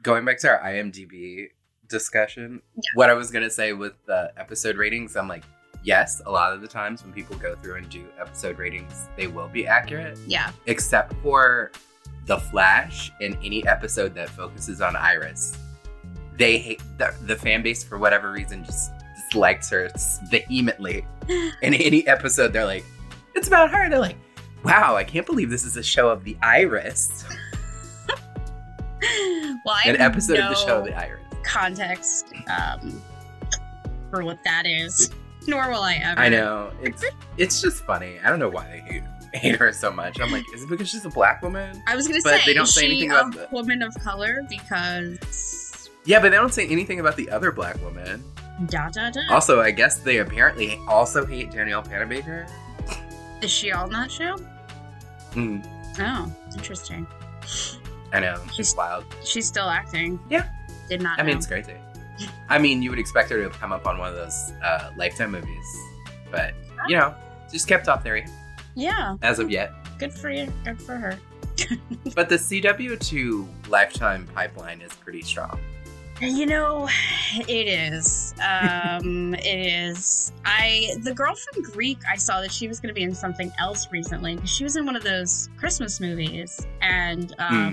going back to our IMDb discussion, what I was going to say with the episode ratings, I'm like, yes, a lot of the times when people go through and do episode ratings, they will be accurate. Yeah. Except for The Flash and any episode that focuses on Iris. They hate the fan base for whatever reason just dislikes her vehemently. In any episode, they're like, it's about her. They're like, wow, I can't believe this is a show of the Iris. Well, I An have episode no of the show of the Iris. context for what that is. Nor will I ever. I know. It's just funny. I don't know why they hate her so much. I'm like, is it because she's a black woman? I was going to But say, they don't is say she anything a about woman of color? Because... Yeah, but they don't say anything about the other black woman. Da, da, da. Also, I guess they apparently also hate Danielle Panabaker. Is she on that show? Mm, Oh, interesting. I know. She's wild. She's still acting. Yeah. Did not I mean, know. it's crazy. I mean, you would expect her to come up on one of those Lifetime movies. But, you know, just kept off there Yeah. as of yet. Good for you. Good for her. But the CW2 Lifetime pipeline is pretty strong. You know, it is. It is. The girl from Greek, I saw that she was going to be in something else recently because she was in one of those Christmas movies, and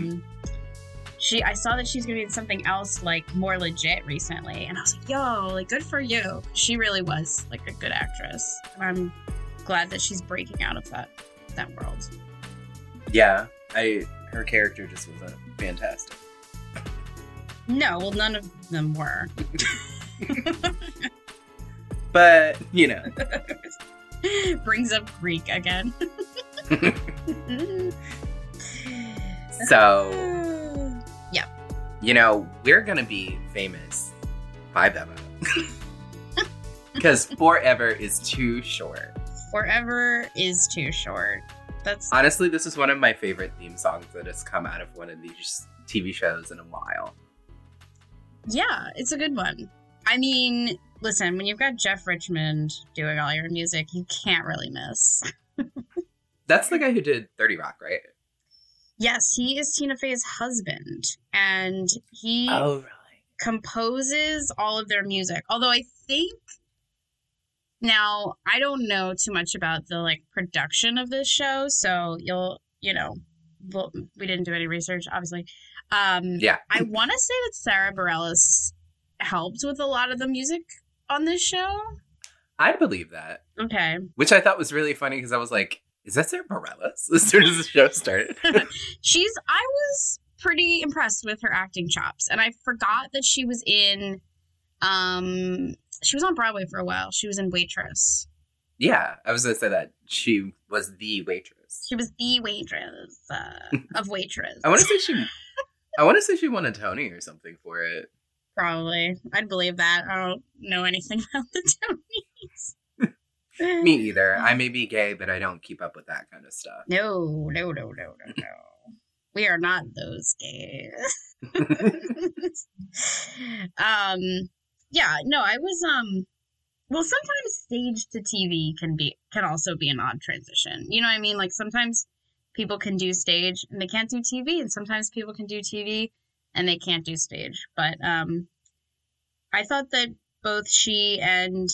I saw that she's going to be in something else like more legit recently, and I was like, yo, like good for you. She really was like a good actress, and I'm glad that she's breaking out of that world. Yeah, her character just wasn't fantastic. No, well, none of them were. But, you know. Brings up Greek again. So, yeah. You know, we're going to be famous by Beba. Because forever is too short. Forever is too short. That's honestly, this is one of my favorite theme songs that has come out of one of these TV shows in a while. Yeah, it's a good one. I mean, listen, when you've got Jeff Richmond doing all your music, you can't really miss. That's the guy who did 30 Rock, right? Yes, he is Tina Fey's husband, and he really? composes all of their music. Although I think now I don't know too much about the like production of this show, so we didn't do any research, obviously. Yeah. I want to say that Sarah Bareilles helped with a lot of the music on this show. I believe that. Okay. Which I thought was really funny because I was like, is that Sarah Bareilles? As soon as the show started. I was pretty impressed with her acting chops. And I forgot that she was in, she was on Broadway for a while. She was in Waitress. Yeah, I was going to say that. She was the waitress. She was the waitress of Waitress. I want to say she won a Tony or something for it. Probably. I'd believe that. I don't know anything about the Tonys. Me either. I may be gay, but I don't keep up with that kind of stuff. No. We are not those gays. Yeah, no, I was well, sometimes stage to TV can also be an odd transition. You know what I mean? Like sometimes people can do stage and they can't do TV, and sometimes people can do TV and they can't do stage. But I thought that both she and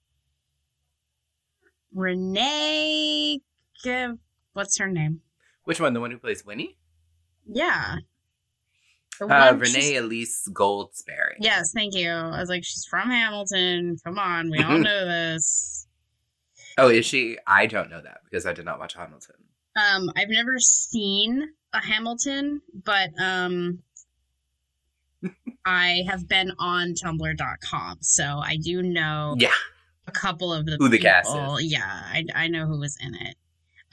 Renee, what's her name? Which one? The one who plays Winnie? Yeah. Renee Elise Goldsberry. Yes, thank you. I was like, she's from Hamilton. Come on, we all know this. Oh, is she? I don't know that because I did not watch Hamilton. I've never seen a Hamilton, but I have been on Tumblr.com, so I do know a couple of the who the people. cast is. Yeah, I know who was in it.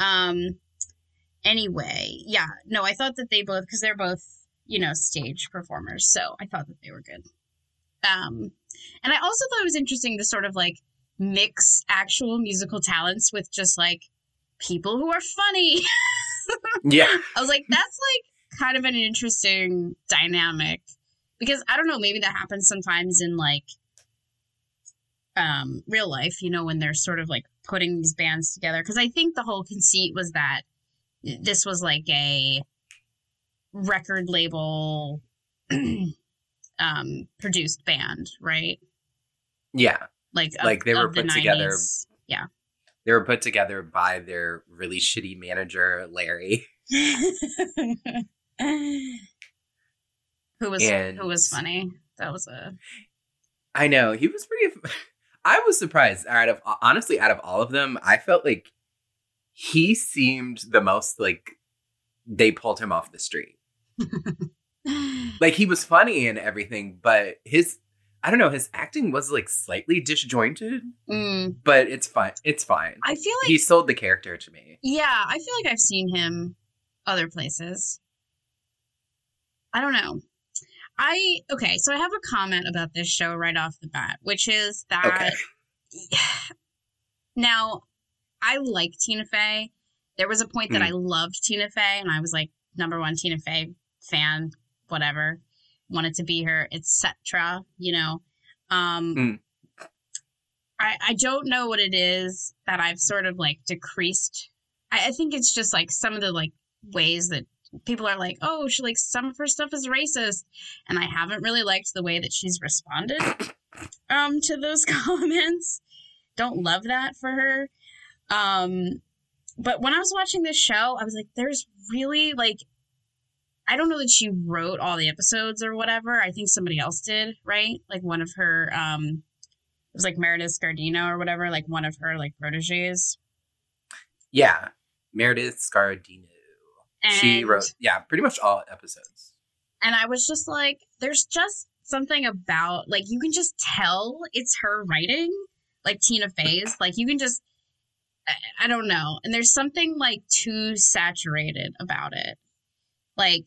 Anyway, yeah, no, I thought that they both, because they're both, stage performers, so I thought that they were good. And I also thought it was interesting to sort of like mix actual musical talents with just like people who are funny. Yeah. I was like, that's like kind of an interesting dynamic, because I don't know, maybe that happens sometimes in like real life, when they're sort of like putting these bands together. Because I think the whole conceit was that this was like a record label produced band, right? Yeah. Like they were put together. Yeah. They were put together by their really shitty manager, Larry. Who was funny. That was I know. He was pretty... I was surprised. Honestly, out of all of them, I felt like he seemed the most like they pulled him off the street. Like, he was funny and everything, but his acting was like slightly disjointed, but it's fine. It's fine. I feel like he sold the character to me. Yeah, I feel like I've seen him other places. I don't know. Okay, so I have a comment about this show right off the bat, which is that now I like Tina Fey. There was a point that I loved Tina Fey, and I was like #1 Tina Fey fan, whatever, wanted to be her, etc. You know, I don't know what it is that I've sort of like decreased. I think it's just like some of the like ways that people are like, oh, she like some of her stuff is racist, and I haven't really liked the way that she's responded to those comments. Don't love that for her. But when I was watching this show, I was like, there's really like, I don't know that she wrote all the episodes or whatever. I think somebody else did, right? Like one of her, it was like Meredith Scardino or whatever, like one of her like proteges. Yeah, Meredith Scardino. And she wrote, pretty much all episodes. And I was just like, there's just something about, like, you can just tell it's her writing, like Tina Fey's. Like, you can just, I don't know. And there's something, like, too saturated about it. Like,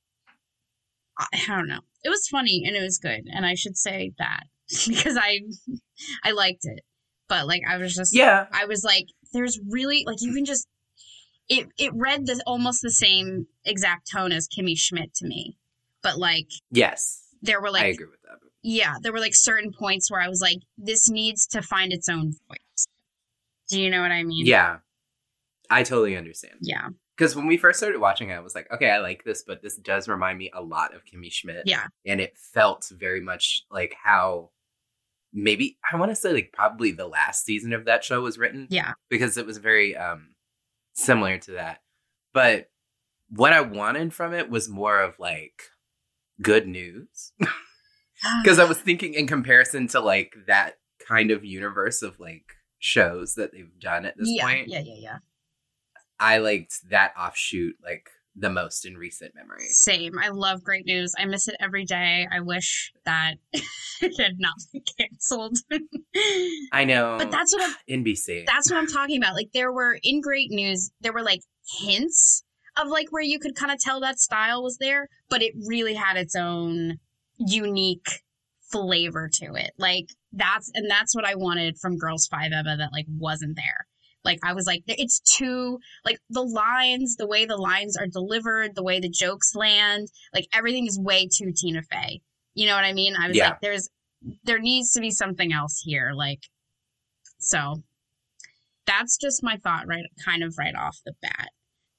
I don't know. It was funny and it was good. And I should say that because I liked it. But, like, I was just, I was like, there's really, like, you can just, It read almost the same exact tone as Kimmy Schmidt to me. But, like... Yes. There were, like... I agree with that. Yeah, there were, like, certain points where I was like, this needs to find its own voice. Do you know what I mean? Yeah. I totally understand. Yeah. Because when we first started watching it, I was like, okay, I like this, but this does remind me a lot of Kimmy Schmidt. Yeah. And it felt very much like how... Maybe, I want to say, like, probably the last season of that show was written. Yeah. Because it was very... similar to that. But what I wanted from it was more of like good news. Because I was thinking in comparison to like that kind of universe of like shows that they've done at this point. Yeah. I liked that offshoot like the most in recent memory. Same. I love Great News. I miss it every day. I wish that it had not been canceled. I know. But that's what NBC. That's what I'm talking about. Like there were in Great News, there were like hints of like where you could kind of tell that style was there, but it really had its own unique flavor to it. Like that's what I wanted from Girls 5 Eva that like wasn't there. Like, I was like, it's too, like, the way the lines are delivered, the way the jokes land, like, everything is way too Tina Fey. You know what I mean? I was like, there needs to be something else here. Like, so that's just my thought right off the bat.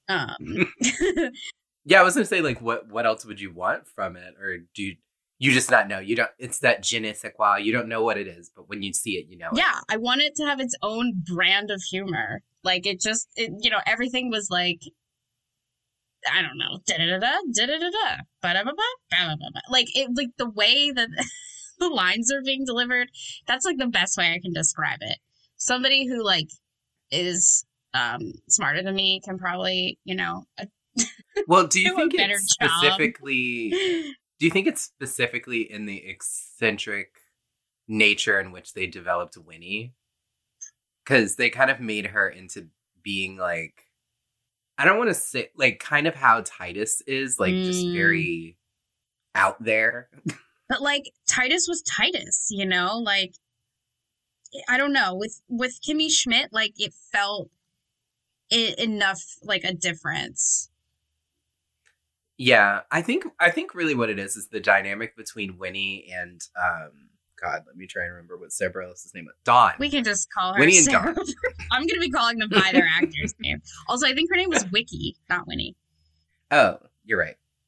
Yeah, I was going to say, like, what else would you want from it? Or do you just not know? You don't. It's that je ne sais quoi. You don't know what it is, but when you see it, you know. Yeah, I want it to have its own brand of humor. Like it everything was like, I don't know, like it, like the way that the lines are being delivered. That's like the best way I can describe it. Somebody who like is smarter than me can probably, well, do you think it's specifically? Do you think it's specifically in the eccentric nature in which they developed Winnie? Because they kind of made her into being like, I don't want to say, like, kind of how Titus is, like, just very out there. But, like, Titus was Titus, Like, I don't know. With Kimmy Schmidt, like, it felt enough, like, a difference. Yeah, I think really what it is the dynamic between Winnie and God, let me try and remember what Sarah Bareilles' name was. Dawn. We can just call her Winnie Sarah. and Dawn. I'm going to be calling them by their actor's name. Also, I think her name was Wiki, not Winnie. Oh, you're right.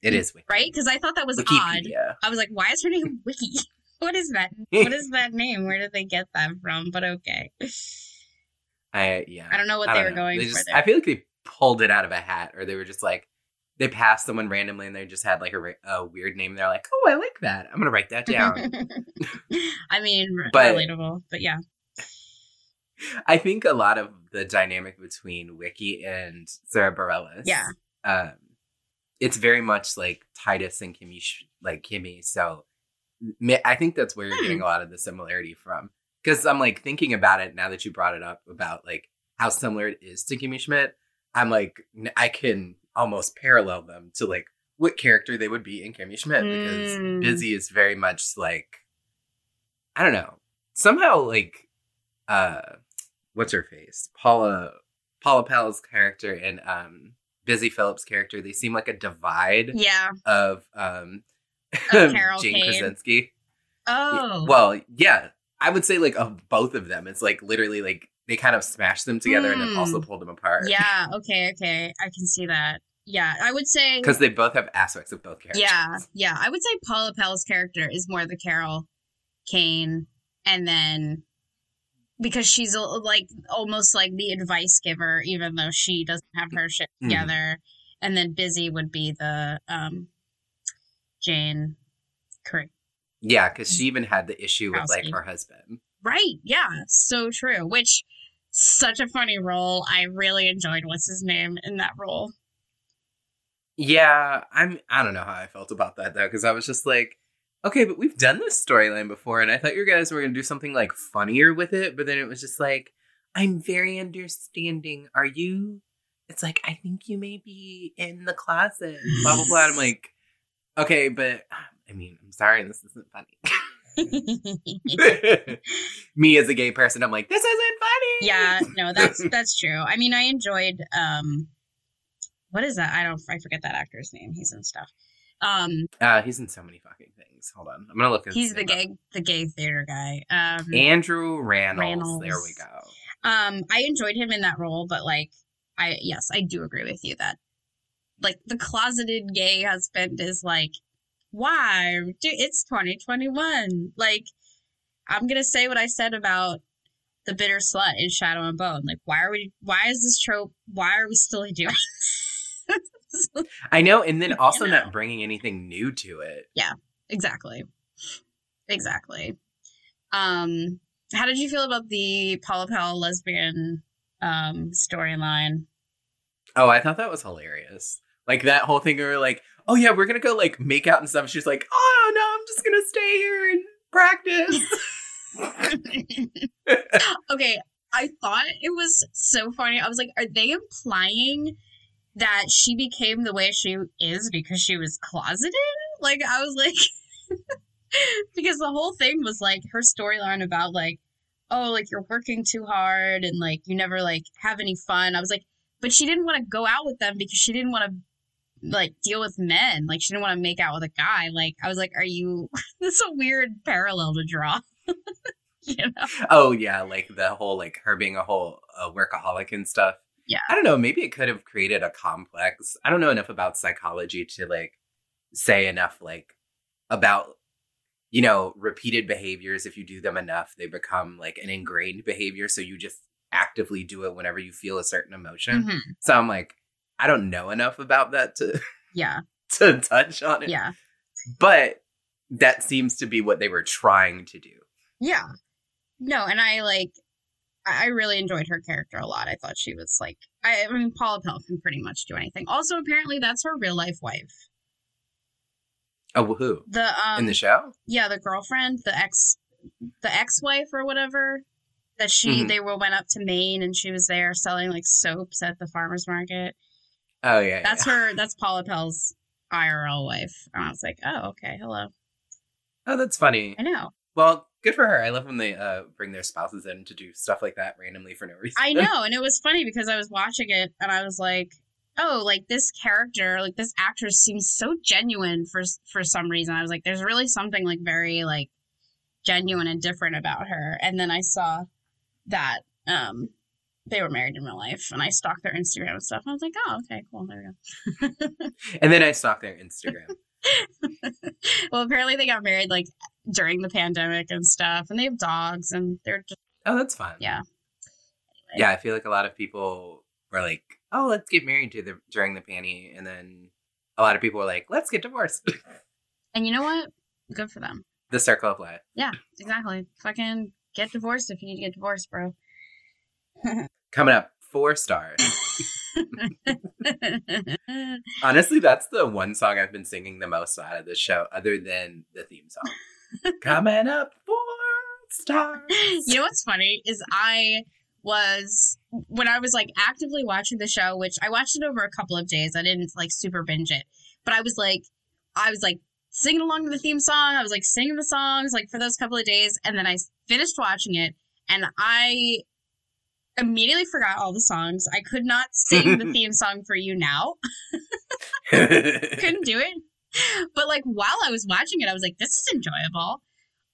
It is Wiki. Right? Because I thought that was odd. Wikipedia. I was like, why is her name Wiki? What is that? What is that name? Where did they get that from? But okay. I don't know what they were going for there. I feel like they pulled it out of a hat, or they were just like, they passed someone randomly and they just had like a weird name. They're like, oh, I like that. I'm going to write that down. I mean, relatable, but yeah. I think a lot of the dynamic between Wiki and Sarah Bareilles, it's very much like Titus and Kimmy. So I think that's where you're getting a lot of the similarity from. Because I'm like thinking about it now that you brought it up about like how similar it is to Kimmy Schmidt. I'm like, I can almost parallel them to like what character they would be in Kimmy Schmidt, because Busy is very much like, I don't know, somehow like what's her face, Paula Pell's character and Busy Phillips' character, they seem like a divide of Jane Krasinski. Oh, well, yeah, I would say like of both of them, it's like literally like they kind of smashed them together and then also pulled them apart. Yeah, okay, I can see that. Yeah, I would say... Because they both have aspects of both characters. Yeah. I would say Paula Pell's character is more the Carol Kane, and then... Because she's like almost like the advice giver, even though she doesn't have her shit together. And then Busy would be the Jane... Yeah, because she even had the issue with like her husband. Right, yeah, so true. Which, such a funny role. I really enjoyed what's his name in that role. Yeah, I don't know how I felt about that though, because I was just like, okay, but we've done this storyline before, and I thought you guys were gonna do something like funnier with it, but then it was just like, I'm very understanding. Are you? It's like, I think you may be in the closet. Blah blah blah. And I'm like, okay, but I mean, I'm sorry, this isn't funny. Me as a gay person, I'm like, this isn't funny. Yeah, no, that's true. I mean, I enjoyed what is that? I forget that actor's name. He's in stuff. He's in so many fucking things. Hold on, I'm gonna look at he's the gay theater guy. Andrew Rannells. There we go. I enjoyed him in that role, but like I do agree with you that like the closeted gay husband is like, why? Dude, it's 2021. Like, I'm gonna say what I said about the bitter slut in Shadow and Bone. Like, why is this trope, why are we still doing this? I know, and then also not bringing anything new to it. Yeah, exactly. How did you feel about the Paula Pell lesbian storyline? Oh, I thought that was hilarious. Like, that whole thing where like, oh yeah, we're gonna go like make out and stuff. She's like, oh no, I'm just gonna stay here and practice. Okay, I thought it was so funny. I was like, are they implying that she became the way she is because she was closeted? Like, I was like, because the whole thing was like her storyline about like, oh, like you're working too hard and like you never like have any fun. I was like, but she didn't want to go out with them because she didn't want to like deal with men. Like she didn't want to make out with a guy. Like I was like, are you this is a weird parallel to draw. You know? Oh yeah, like the whole like her being a whole workaholic and stuff. Yeah. I don't know, maybe it could have created a complex. I don't know enough about psychology to like say enough like about, you know, repeated behaviors. If you do them enough, they become like an ingrained behavior, so you just actively do it whenever you feel a certain emotion. So I'm like, I don't know enough about that to to touch on it. Yeah. But that seems to be what they were trying to do. Yeah. No, and I really enjoyed her character a lot. I thought she was like, I mean, Paula Pell can pretty much do anything. Also, apparently that's her real life wife. Oh, who? In the show? Yeah, the girlfriend, the ex-wife or whatever. That they went up to Maine and she was there selling like soaps at the farmer's market. Oh yeah, that's Paula Pell's IRL wife. And I was like, oh okay, hello. Oh, that's funny. I know. Well, good for her. I love when they bring their spouses in to do stuff like that randomly for no reason. I know, and it was funny because I was watching it and I was like, oh, like this character, like this actress seems so genuine for some reason. I was like, there's really something like very like genuine and different about her. And then I saw that they were married in real life, and I stalked their Instagram and stuff. I was like, oh, okay, cool, there we go. And then I stalked their Instagram. Well, apparently they got married like during the pandemic and stuff, and they have dogs, and they're just that's fun. Yeah. Anyway. Yeah, I feel like a lot of people were like, "Oh, let's get married during the panty," and then a lot of people were like, "Let's get divorced." And you know what? Good for them. The circle of life. Yeah, exactly. Fucking get divorced if you need to get divorced, bro. Coming up, 4 stars. Honestly, that's the one song I've been singing the most out of the show, other than the theme song. Coming up, 4 stars. You know what's funny is when I was like actively watching the show, which I watched it over a couple of days. I didn't like super binge it, but I was like singing along to the theme song. I was like singing the songs like for those couple of days, and then I finished watching it, and I immediately forgot all the songs. I could not sing the theme song for You Now. Couldn't do it. But like while I was watching it, I was like, this is enjoyable.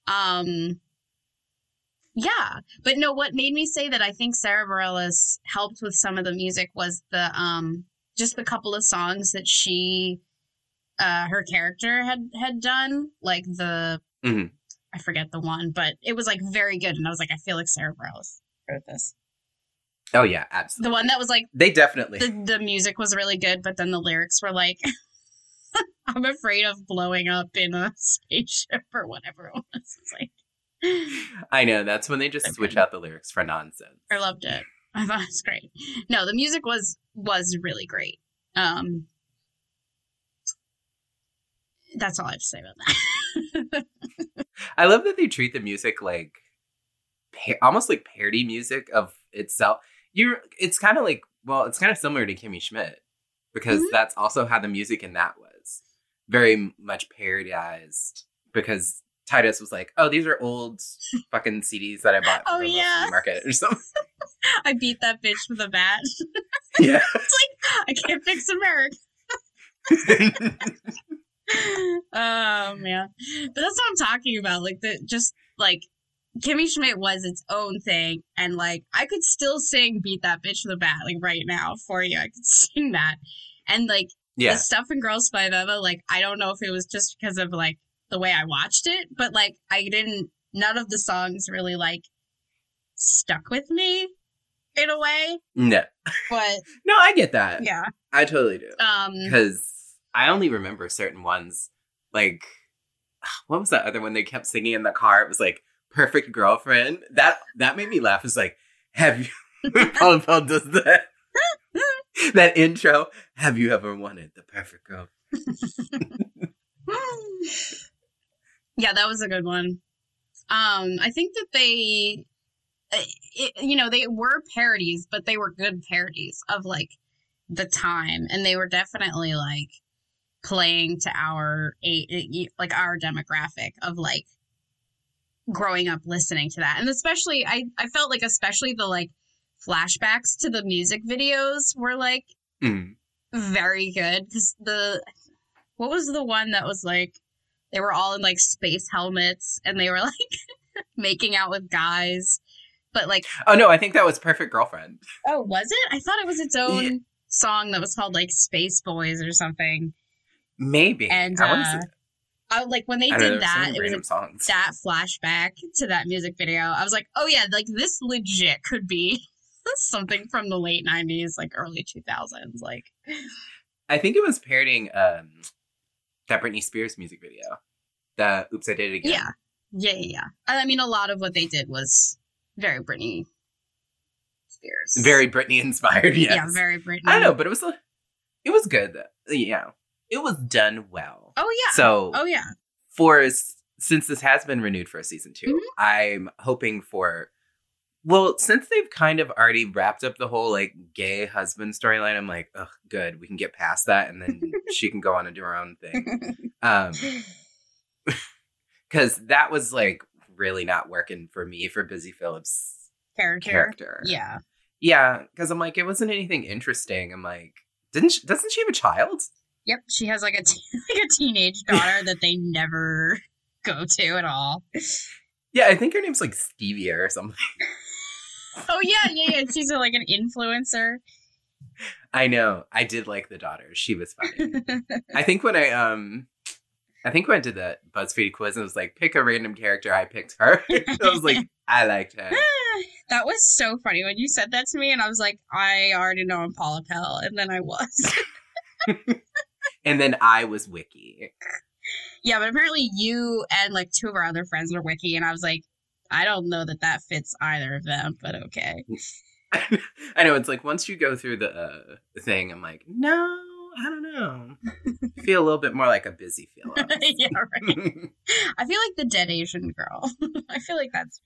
Yeah. But no, what made me say that I think Sara Bareilles helped with some of the music was the just the couple of songs that she her character had done. Like the I forget the one, but it was like very good, and I was like, I feel like Sara Bareilles wrote this. Oh, yeah, absolutely. The one that was like... They definitely... The music was really good, but then the lyrics were like, I'm afraid of blowing up in a spaceship or whatever it was. It's like... I know, that's when they just switch out the lyrics for nonsense. I loved it. I thought it was great. No, the music was really great. That's all I have to say about that. I love that they treat the music like... almost like parody music of itself. It's kind of like, well, it's kind of similar to Kimmy Schmidt, because that's also how the music in that was very much parodiized, because Titus was like, oh, these are old fucking CDs that I bought from the market or something. I beat that bitch with a bat. Yeah. It's like, I can't fix America. Oh, man. But that's what I'm talking about. Like, Kimmy Schmidt was its own thing, and like I could still sing "Beat That Bitch with a Bat" like right now for you. I could sing that, and like the stuff in Girls Five Eva, like I don't know if it was just because of like the way I watched it, but like none of the songs really like stuck with me in a way. No, but no, I get that. Yeah, I totally do. Because I only remember certain ones. Like, what was that other one they kept singing in the car? It was like Perfect Girlfriend. That made me laugh. It's like, have you... Paul does that. That intro. Have you ever wanted the perfect girl? Yeah, that was a good one. I think that they were parodies, but they were good parodies of like the time, and they were definitely like playing to our demographic of like growing up listening to that. And especially I felt like especially the like flashbacks to the music videos were like very good, because what was the one that was like they were all in like space helmets and they were like making out with guys, but like, oh no, I think that was Perfect Girlfriend. Oh, was it? I thought it was its own song that was called like Space Boys or something. Maybe. And like when they did that, it was like that flashback to that music video. I was like, oh yeah, like this legit could be something from the late 90s, like early 2000s. Like, I think it was parodying that Britney Spears music video. The Oops, I Did It Again. Yeah. I mean, a lot of what they did was very Britney Spears. Very Britney inspired, yes. Yeah, very Britney. I don't know, but it was good. Yeah. It was done well. Oh, yeah. So, since this has been renewed for a season 2, I'm hoping for, well, since they've kind of already wrapped up the whole, like, gay husband storyline, I'm like, ugh, good. We can get past that, and then she can go on and do her own thing. Because that was, like, really not working for me for Busy Phillips' character. Yeah. Yeah, because I'm like, it wasn't anything interesting. I'm like, doesn't she have a child? Yep, she has like a teenage daughter that they never go to at all. Yeah, I think her name's like Stevia or something. Oh yeah. She's like an influencer. I know. I did like the daughter. She was funny. I think when I did that BuzzFeed quiz, and it was like, pick a random character, I picked her. I was like, I liked her. That was so funny when you said that to me, and I was like, I already know I'm Paula Pell, and then I was. And then I was Wiki. Yeah, but apparently you and like two of our other friends were Wiki, and I was like, I don't know that fits either of them, but okay. I know, it's like once you go through the thing, I'm like, no, I don't know. I feel a little bit more like a busy feel. Yeah, right. I feel like the dead Asian girl. I feel like that's.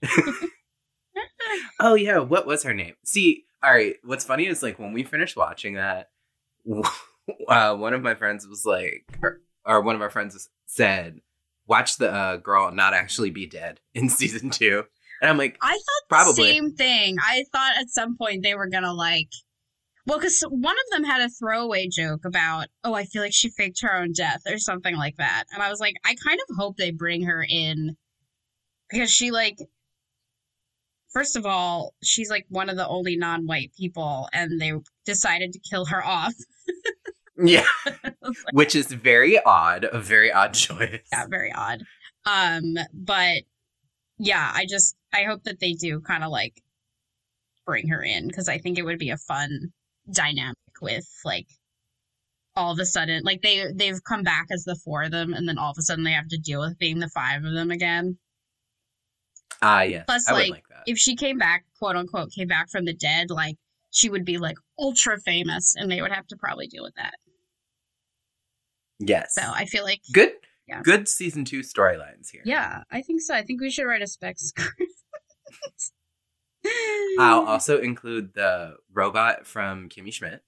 Oh yeah, what was her name? See, all right. What's funny is like when we finished watching that, one of my friends was like, or one of our friends said, "Watch the girl not actually be dead in season 2." And I'm like, I thought probably the same thing. I thought at some point they were gonna like, well, because one of them had a throwaway joke about, oh, I feel like she faked her own death or something like that, and I was like, I kind of hope they bring her in because she like. First of all, she's like one of the only non-white people, and they decided to kill her off. Yeah, which is very odd, a very odd choice. Yeah, very odd. But yeah, I hope that they do kind of like bring her in because I think it would be a fun dynamic with like all of a sudden, like they've come back as the 4 of them, and then all of a sudden they have to deal with being the 5 of them again. Yeah. Plus, I like, like that. if she came back, quote unquote, came back from the dead, like, she would be, like, ultra famous, and they would have to probably deal with that. Yes. So, I feel like... Good season 2 storylines here. Yeah, I think so. I think we should write a spec script. I'll also include the robot from Kimmy Schmidt.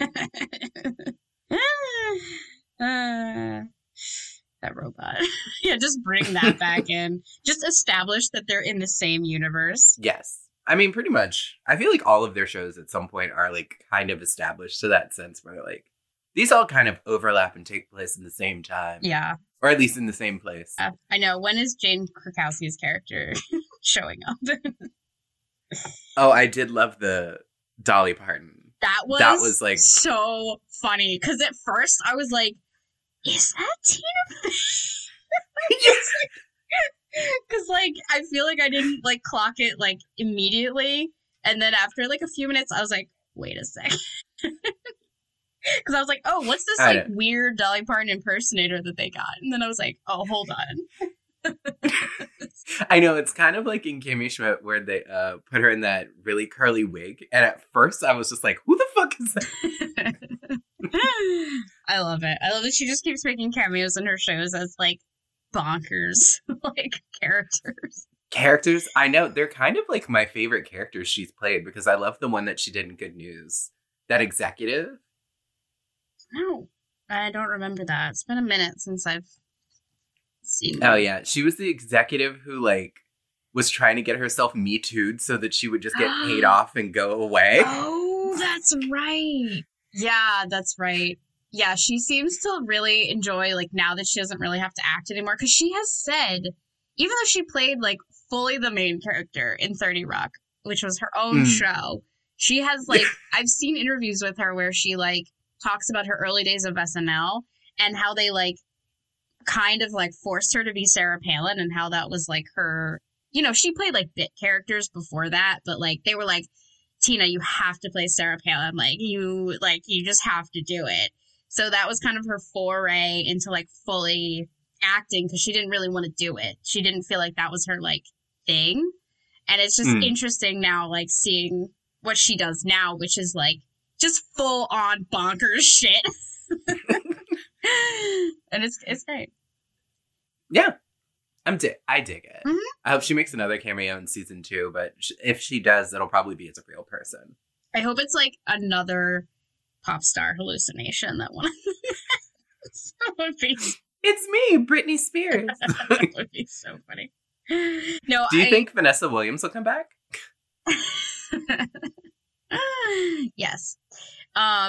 That robot. Yeah, just bring that back in. Just establish that they're in the same universe. Yes. I mean, pretty much. I feel like all of their shows at some point are like kind of established to that sense where they're like, these all kind of overlap and take place in the same time. Yeah. Or at least in the same place. I know. When is Jane Krakowski's character showing up? Oh, I did love the Dolly Parton. That was like so funny. Because at first I was like, is that Tina? Yes. Because, like, I feel like I didn't, like, clock it, like, immediately. And then after, like, a few minutes, I was like, wait a second. Because I was like, oh, what's this, like, weird Dolly Parton impersonator that they got? And then I was like, oh, hold on. I know, it's kind of like in Kimmy Schmidt where they put her in that really curly wig. And at first, I was just like, who the fuck is that? I love it. I love that she just keeps making cameos in her shows as, like, bonkers, like, characters. I know. They're kind of, like, my favorite characters she's played because I love the one that she did in Good News. That executive. No, I don't remember that. It's been a minute since I've seen that. Oh, yeah. She was the executive who, like, was trying to get herself Me Too'd so that she would just get paid off and go away. Oh, that's right. Yeah, that's right. Yeah, she seems to really enjoy, like, now that she doesn't really have to act anymore. Because she has said, even though she played, like, fully the main character in 30 Rock, which was her own show, she has, like, I've seen interviews with her where she, like, talks about her early days of SNL and how they, like, kind of, like, forced her to be Sarah Palin and how that was, like, her... You know, she played, like, bit characters before that, but, like, they were like, Tina, you have to play Sarah Palin. Like, you just have to do it. So that was kind of her foray into, like, fully acting because she didn't really want to do it. She didn't feel like that was her, like, thing. And it's just interesting now, like, seeing what she does now, which is, like, just full-on bonkers shit. And it's great. Yeah. I dig it. Mm-hmm. I hope she makes another cameo in season 2, but if she does, it'll probably be as a real person. I hope it's, like, another pop star hallucination that one of them would be. It's me, Britney Spears. That would be so funny. No, do you think Vanessa Williams will come back? Yes. Now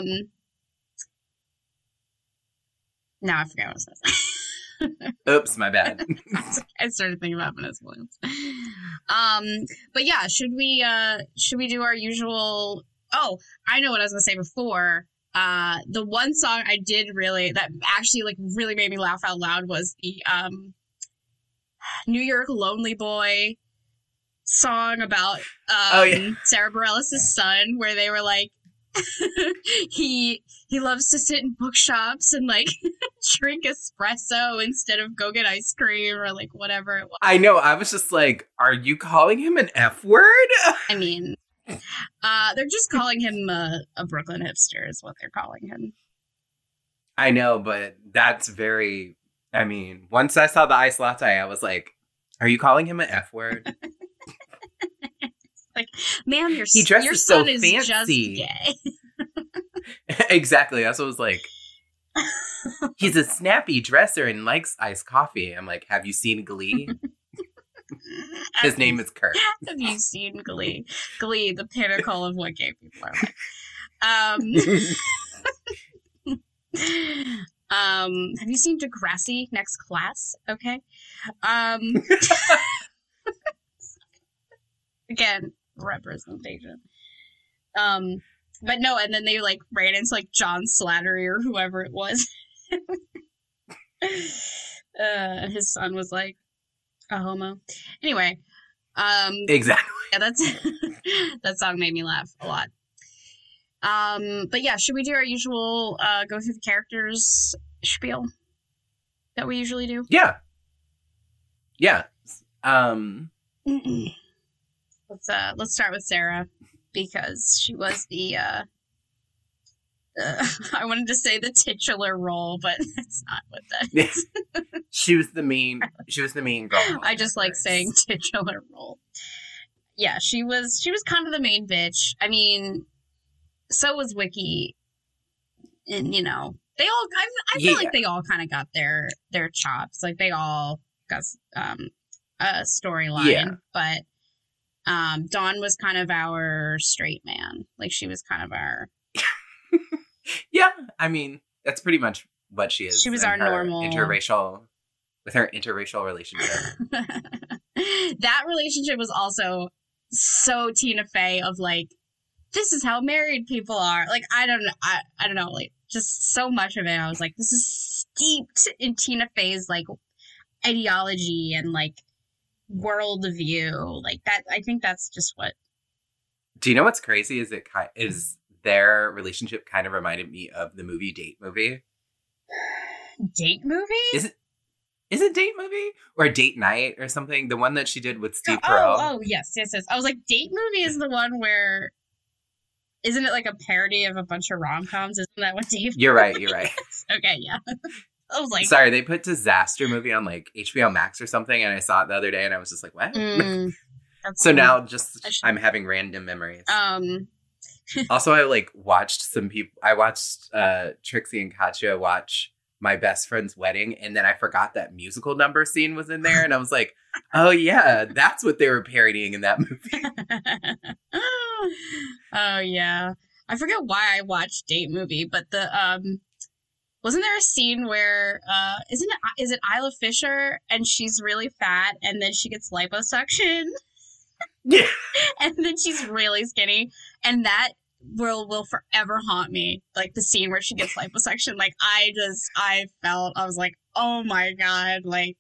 I forgot what I was saying. Oops, my bad. I started thinking about Vanessa Williams. But yeah, should we do our usual? Oh, I know what I was gonna say before. The one song I did that actually like really made me laugh out loud was the New York Lonely Boy song about Sarah Bareilles' son, where they were like, he loves to sit in bookshops and like drink espresso instead of go get ice cream or like whatever it was. I know. I was just like, are you calling him an F word? I mean, they're just calling him a Brooklyn hipster is what they're calling him. I know, but that's very, I mean, once I saw the iced latte, I was like, are you calling him an F word? Like, ma'am, your son so is fancy. Just gay. Exactly. That's what I was like. He's a snappy dresser and likes iced coffee. I'm like, have you seen Glee? His name is Kurt. Have you seen Glee? Glee, the pinnacle of what gay people are like. Have you seen Degrassi Next Class? Okay. Again, representation. But no, and then they like ran into like John Slattery or whoever it was. His son was like a homo. Anyway, exactly. Yeah, that song made me laugh a lot. But yeah, should we do our usual go through the characters spiel that we usually do? Yeah. Yeah. Let's start with Sarah, because she was the I wanted to say the titular role, but that's not what that is. She was the mean girl. I just like saying titular role. Yeah, she was kind of the main bitch. I mean, so was Wiki. And they all I feel like they all kind of got their chops. Like they all got a storyline. Yeah. But Dawn was kind of our straight man. Like she was kind of our yeah, I mean, that's pretty much what she is. She was our normal interracial relationship. That relationship was also so Tina Fey of like, this is how married people are. Like, I don't know, like just so much of it. I was like, this is steeped in Tina Fey's like ideology and like worldview. Like that, I think that's just what. Do you know what's crazy? Is their relationship kind of reminded me of the movie Date Movie. Date Movie? Is it Date Movie? Or Date Night or something? The one that she did with Steve Carell. Oh, yes. I was like, Date Movie is the one where... Isn't it like a parody of a bunch of rom-coms? Isn't that what Date You're right. Okay, yeah. I was like... Sorry, they put Disaster Movie on like HBO Max or something, and I saw it the other day, and I was just like, what? So now I'm having random memories. Also, I watched Trixie and Katya watch My Best Friend's Wedding, and then I forgot that musical number scene was in there, and I was like, oh yeah, that's what they were parodying in that movie. Oh yeah. I forget why I watched Date Movie, but wasn't there a scene where is it Isla Fisher and she's really fat and then she gets liposuction? Yeah. And then she's really skinny, and that will forever haunt me. Like the scene where she gets liposuction. Like I was like, oh my god, like,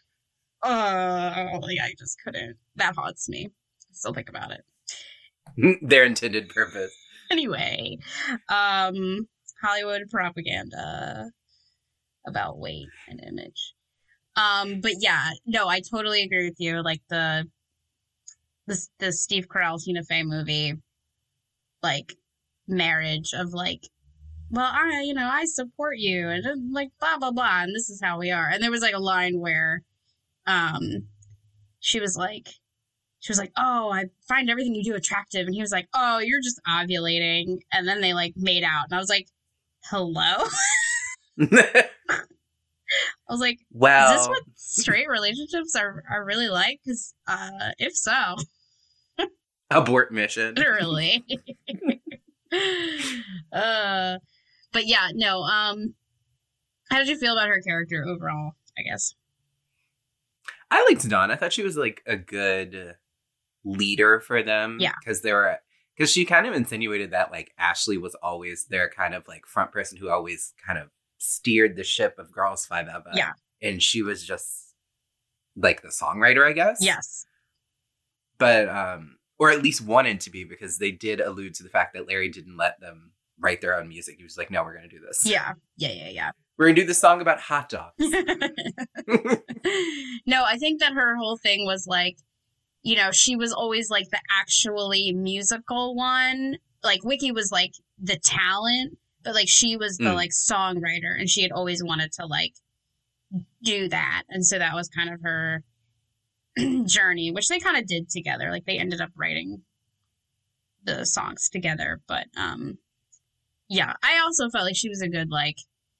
I just couldn't. That haunts me. I still think about it. Their intended purpose. Anyway, Hollywood propaganda about weight and image. But yeah, no, I totally agree with you. Like the Steve Carell Tina Fey movie, like marriage of like, well, I support you and like blah blah blah, and this is how we are. And there was like a line where, she was like, oh, I find everything you do attractive, and he was like, oh, you're just ovulating, and then they like made out, and I was like, hello. I was like, well, is this what straight relationships are really like? Because if so. Abort mission. Literally. But yeah, no. How did you feel about her character overall, I guess? I liked Dawn. I thought she was like a good leader for them. Yeah. Because she kind of insinuated that like Ashley was always their kind of like front person who always kind of steered the ship of Girls Five Eva. Yeah. And she was just like the songwriter, I guess. Yes. But, or at least wanted to be, because they did allude to the fact that Larry didn't let them write their own music. He was like, no, we're going to do this. Yeah. Yeah. We're going to do this song about hot dogs. No, I think that her whole thing was like, you know, she was always like the actually musical one. Like Wiki was like the talent, but like she was the like songwriter, and she had always wanted to like do that. And so that was kind of her journey, which they kind of did together. Like they ended up writing the songs together. But yeah, I also felt like she was a good like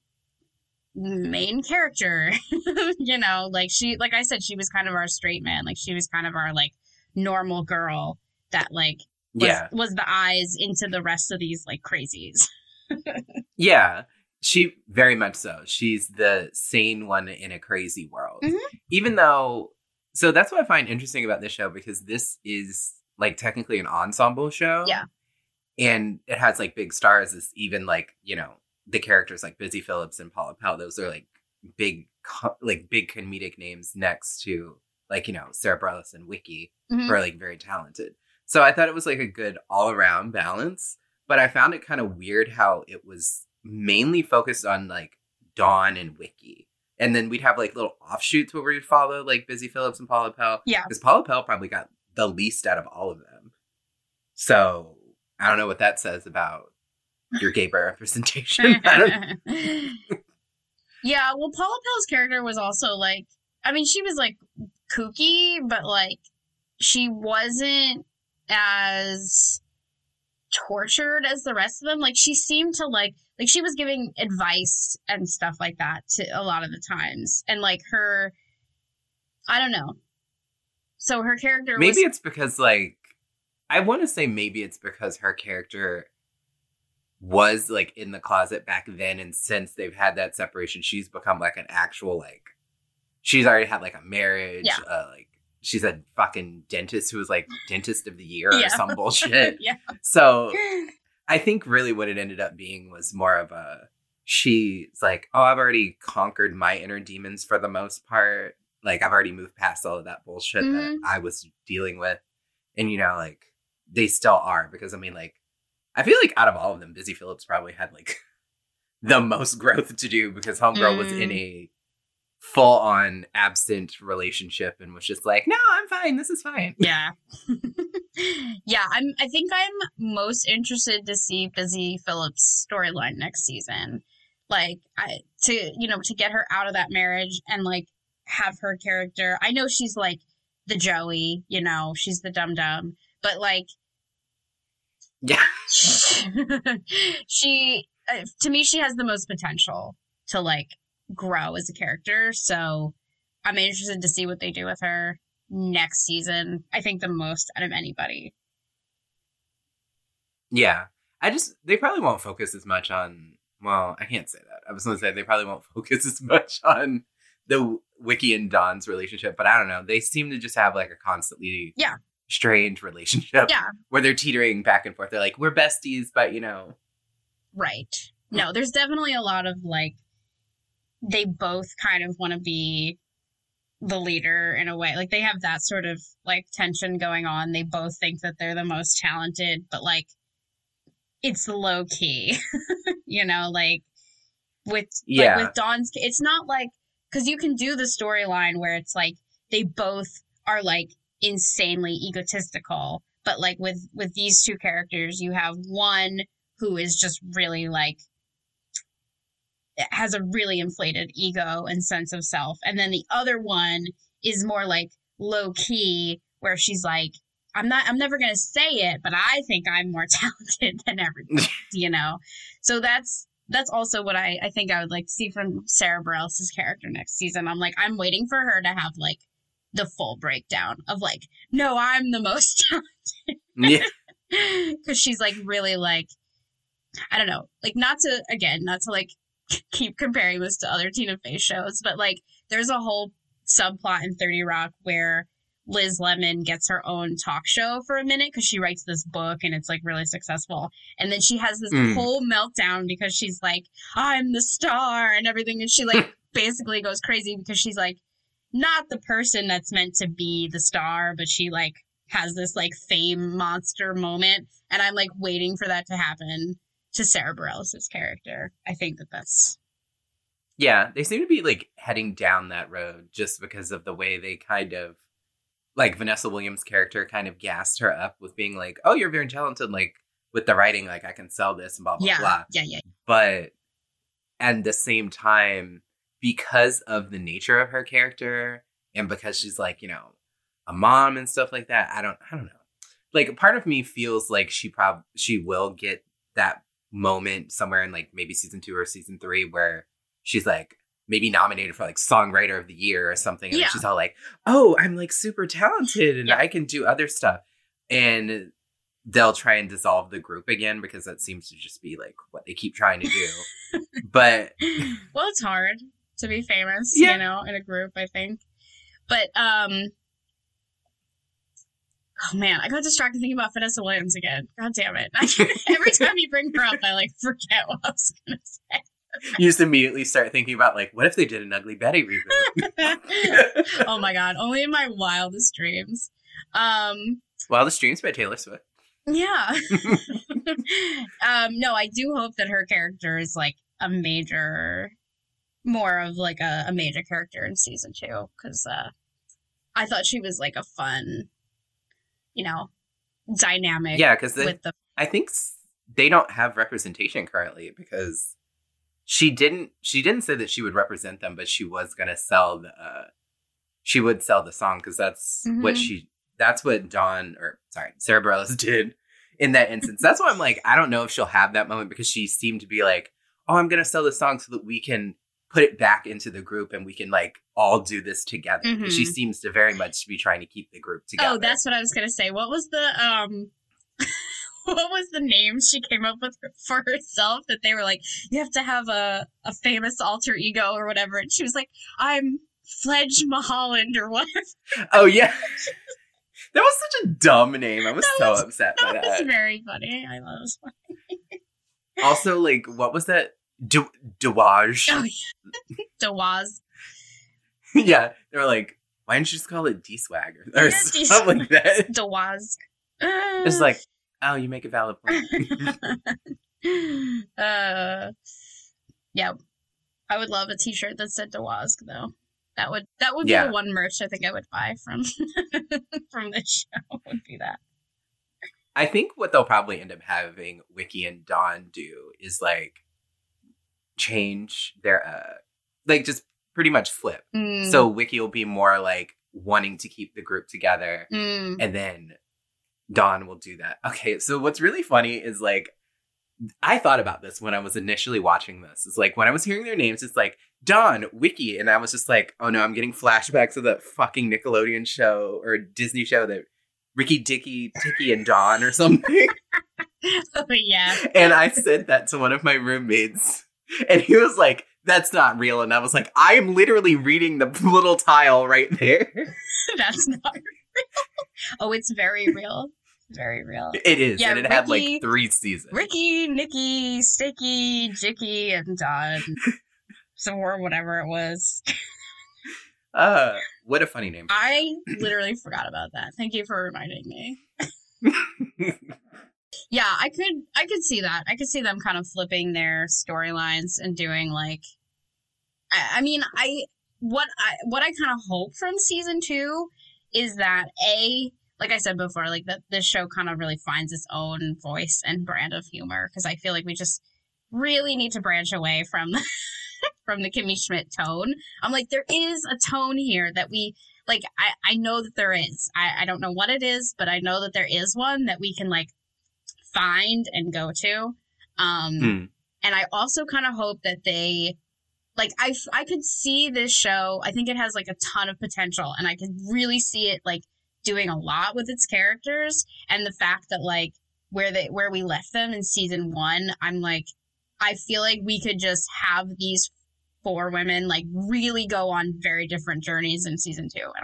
main character. You know, like she, like I said, she was kind of our straight man. Like she was kind of our like normal girl that like was the eyes into the rest of these like crazies. Yeah, she very much so. She's the sane one in a crazy world. Mm-hmm. Even though, so that's what I find interesting about this show, because this is like technically an ensemble show. Yeah. And it has like big stars, as even like, you know, the characters like Busy Phillips and Paula Pell. Those are like big comedic names next to like, you know, Sarah Bareilles and Wiki, who are like very talented. So I thought it was like a good all around balance, but I found it kind of weird how it was mainly focused on like Dawn and Wiki. And then we'd have like little offshoots where we'd follow like Busy Phillips and Paula Pell. Yeah. Because Paula Pell probably got the least out of all of them. So I don't know what that says about your gay bar representation. Yeah, well, Paula Pell's character was also like, I mean, she was like kooky, but like she wasn't as tortured as the rest of them. Like she seemed to like she was giving advice and stuff like that to a lot of the times, and like her, I don't know. So her character maybe it's because like, I want to say maybe it's because her character was like in the closet back then, and since they've had that separation, she's become like an actual like, she's already had like a marriage. Yeah. Like she's a fucking dentist who was like dentist of the year or some bullshit. Yeah. So I think really what it ended up being was more of a, she's like, oh, I've already conquered my inner demons for the most part. Like I've already moved past all of that bullshit that I was dealing with. And you know, like they still are, because I mean, like, I feel like out of all of them, Busy Phillips probably had like the most growth to do, because Homegirl was in a full-on absent relationship and was just like, no, I'm fine. This is fine. Yeah. Yeah, I think I'm most interested to see Busy Phillips' storyline next season. Like, to get her out of that marriage and like have her character. I know she's like the Joey, you know, she's the dum-dum, but like, yeah, she to me, she has the most potential to like grow as a character. So I'm interested to see what they do with her next season. I think the most out of anybody. Yeah. They probably won't focus as much on, well, I can't say that. I was going to say they probably won't focus as much on the Wiki and Dawn's relationship, but I don't know. They seem to just have like a constantly strange relationship where they're teetering back and forth. They're like, we're besties, but you know. Right. No, there's definitely a lot of like, they both kind of want to be the leader in a way. Like they have that sort of like tension going on. They both think that they're the most talented, but like it's low key, you know, like with Dawn's, it's not like, because you can do the storyline where it's like they both are like insanely egotistical, but like with these two characters, you have one who is just really like has a really inflated ego and sense of self, and then the other one is more like low key, where she's like, I'm never gonna say it, but I think I'm more talented than everybody, you know. So that's also what I think I would like to see from Sarah Bareilles' character next season. I'm like, I'm waiting for her to have like the full breakdown of like, no, I'm the most talented. Yeah. Because she's like really like, I don't know, like not to like keep comparing this to other Tina Fey shows, but like there's a whole subplot in 30 Rock where Liz Lemon gets her own talk show for a minute because she writes this book and it's like really successful. And then she has this whole meltdown because she's like, I'm the star and everything. And she like basically goes crazy because she's like not the person that's meant to be the star, but she like has this like fame monster moment. And I'm like waiting for that to happen to Sarah Bareilles' character. I think that's... Yeah, they seem to be like heading down that road just because of the way they kind of, like Vanessa Williams' character kind of gassed her up with being like, oh, you're very talented, like with the writing, like I can sell this and blah, blah, blah. Yeah. But at the same time, because of the nature of her character and because she's like, you know, a mom and stuff like that, I don't know. Like part of me feels like she will get that moment somewhere in like maybe season 2 or season 3 where she's like maybe nominated for like songwriter of the year or something. And she's all like, oh, I'm like super talented and I can do other stuff. And they'll try and dissolve the group again because that seems to just be like what they keep trying to do. But well, it's hard to be famous, you know, in a group, I think. But oh man, I got distracted thinking about Vanessa Williams again. God damn it. Every time you bring her up, I like forget what I was going to say. You just immediately start thinking about like, what if they did an Ugly Betty reboot? Oh my God, only in my wildest dreams. Wildest Dreams by Taylor Swift. Yeah. No, I do hope that her character is like more of like a major character in season 2 because I thought she was like a fun, you know, dynamic. Yeah, because I think they don't have representation currently because she didn't say that she would represent them, but she was gonna sell the song because that's what Sarah Bareilles did in that instance. That's why I'm like, I don't know if she'll have that moment because she seemed to be like, oh, I'm gonna sell the song so that we can put it back into the group and we can like all do this together. She seems to very much be trying to keep the group together. Oh, that's what I was gonna say. What was the what was the name she came up with for herself that they were like, you have to have a famous alter ego or whatever? And she was like, I'm Fledge Mulholland or whatever. Oh, yeah. That was such a dumb name. I was so upset by that. That was very funny. I thought it was funny. Also, like, what was that? Dewage. Oh, yeah. Dewaz. Yeah. They were like, why didn't you just call it D-Swag or something like that? Dewaz. It's like, oh, you make a valid point. Yeah. I would love a t-shirt that said Dewaz, though. That would be the one merch I think I would buy from this show would be that. I think what they'll probably end up having Wiki and Dawn do is like change their like just pretty much flip. So Wiki will be more like wanting to keep the group together and then Dawn will do that. Okay, so what's really funny is like I thought about this when I was initially watching this. It's like when I was hearing their names, it's like Dawn, Wiki, and I was just like, oh no, I'm getting flashbacks of that fucking Nickelodeon show or Disney show that Ricky, Dicky, and Dawn or something. Oh yeah. And I said that to one of my roommates, and he was like, "That's not real." And I was like, "I am literally reading the little tile right there." That's not real. Oh, it's very real. Very real. It is, yeah, and it had like 3 seasons. Ricky, Nikki, Sticky, Jicky, and Dawn. Or whatever it was. What a funny name. I literally forgot about that. Thank you for reminding me. Yeah, I could see that. I could see them kind of flipping their storylines and doing like what I kind of hope from season 2 is that like I said before, like that this show kind of really finds its own voice and brand of humor because I feel like we just really need to branch away from from the Kimmy Schmidt tone. I'm like, there is a tone here that we like. I know that there is. I don't know what it is, but I know that there is one that we can like find and go to. And I also kind of hope that they like I could see this show. I think it has like a ton of potential, and I could really see it like doing a lot with its characters. And the fact that like where we left them in season 1, I'm like, I feel like we could just have these 4 women like really go on very different journeys in season 2, and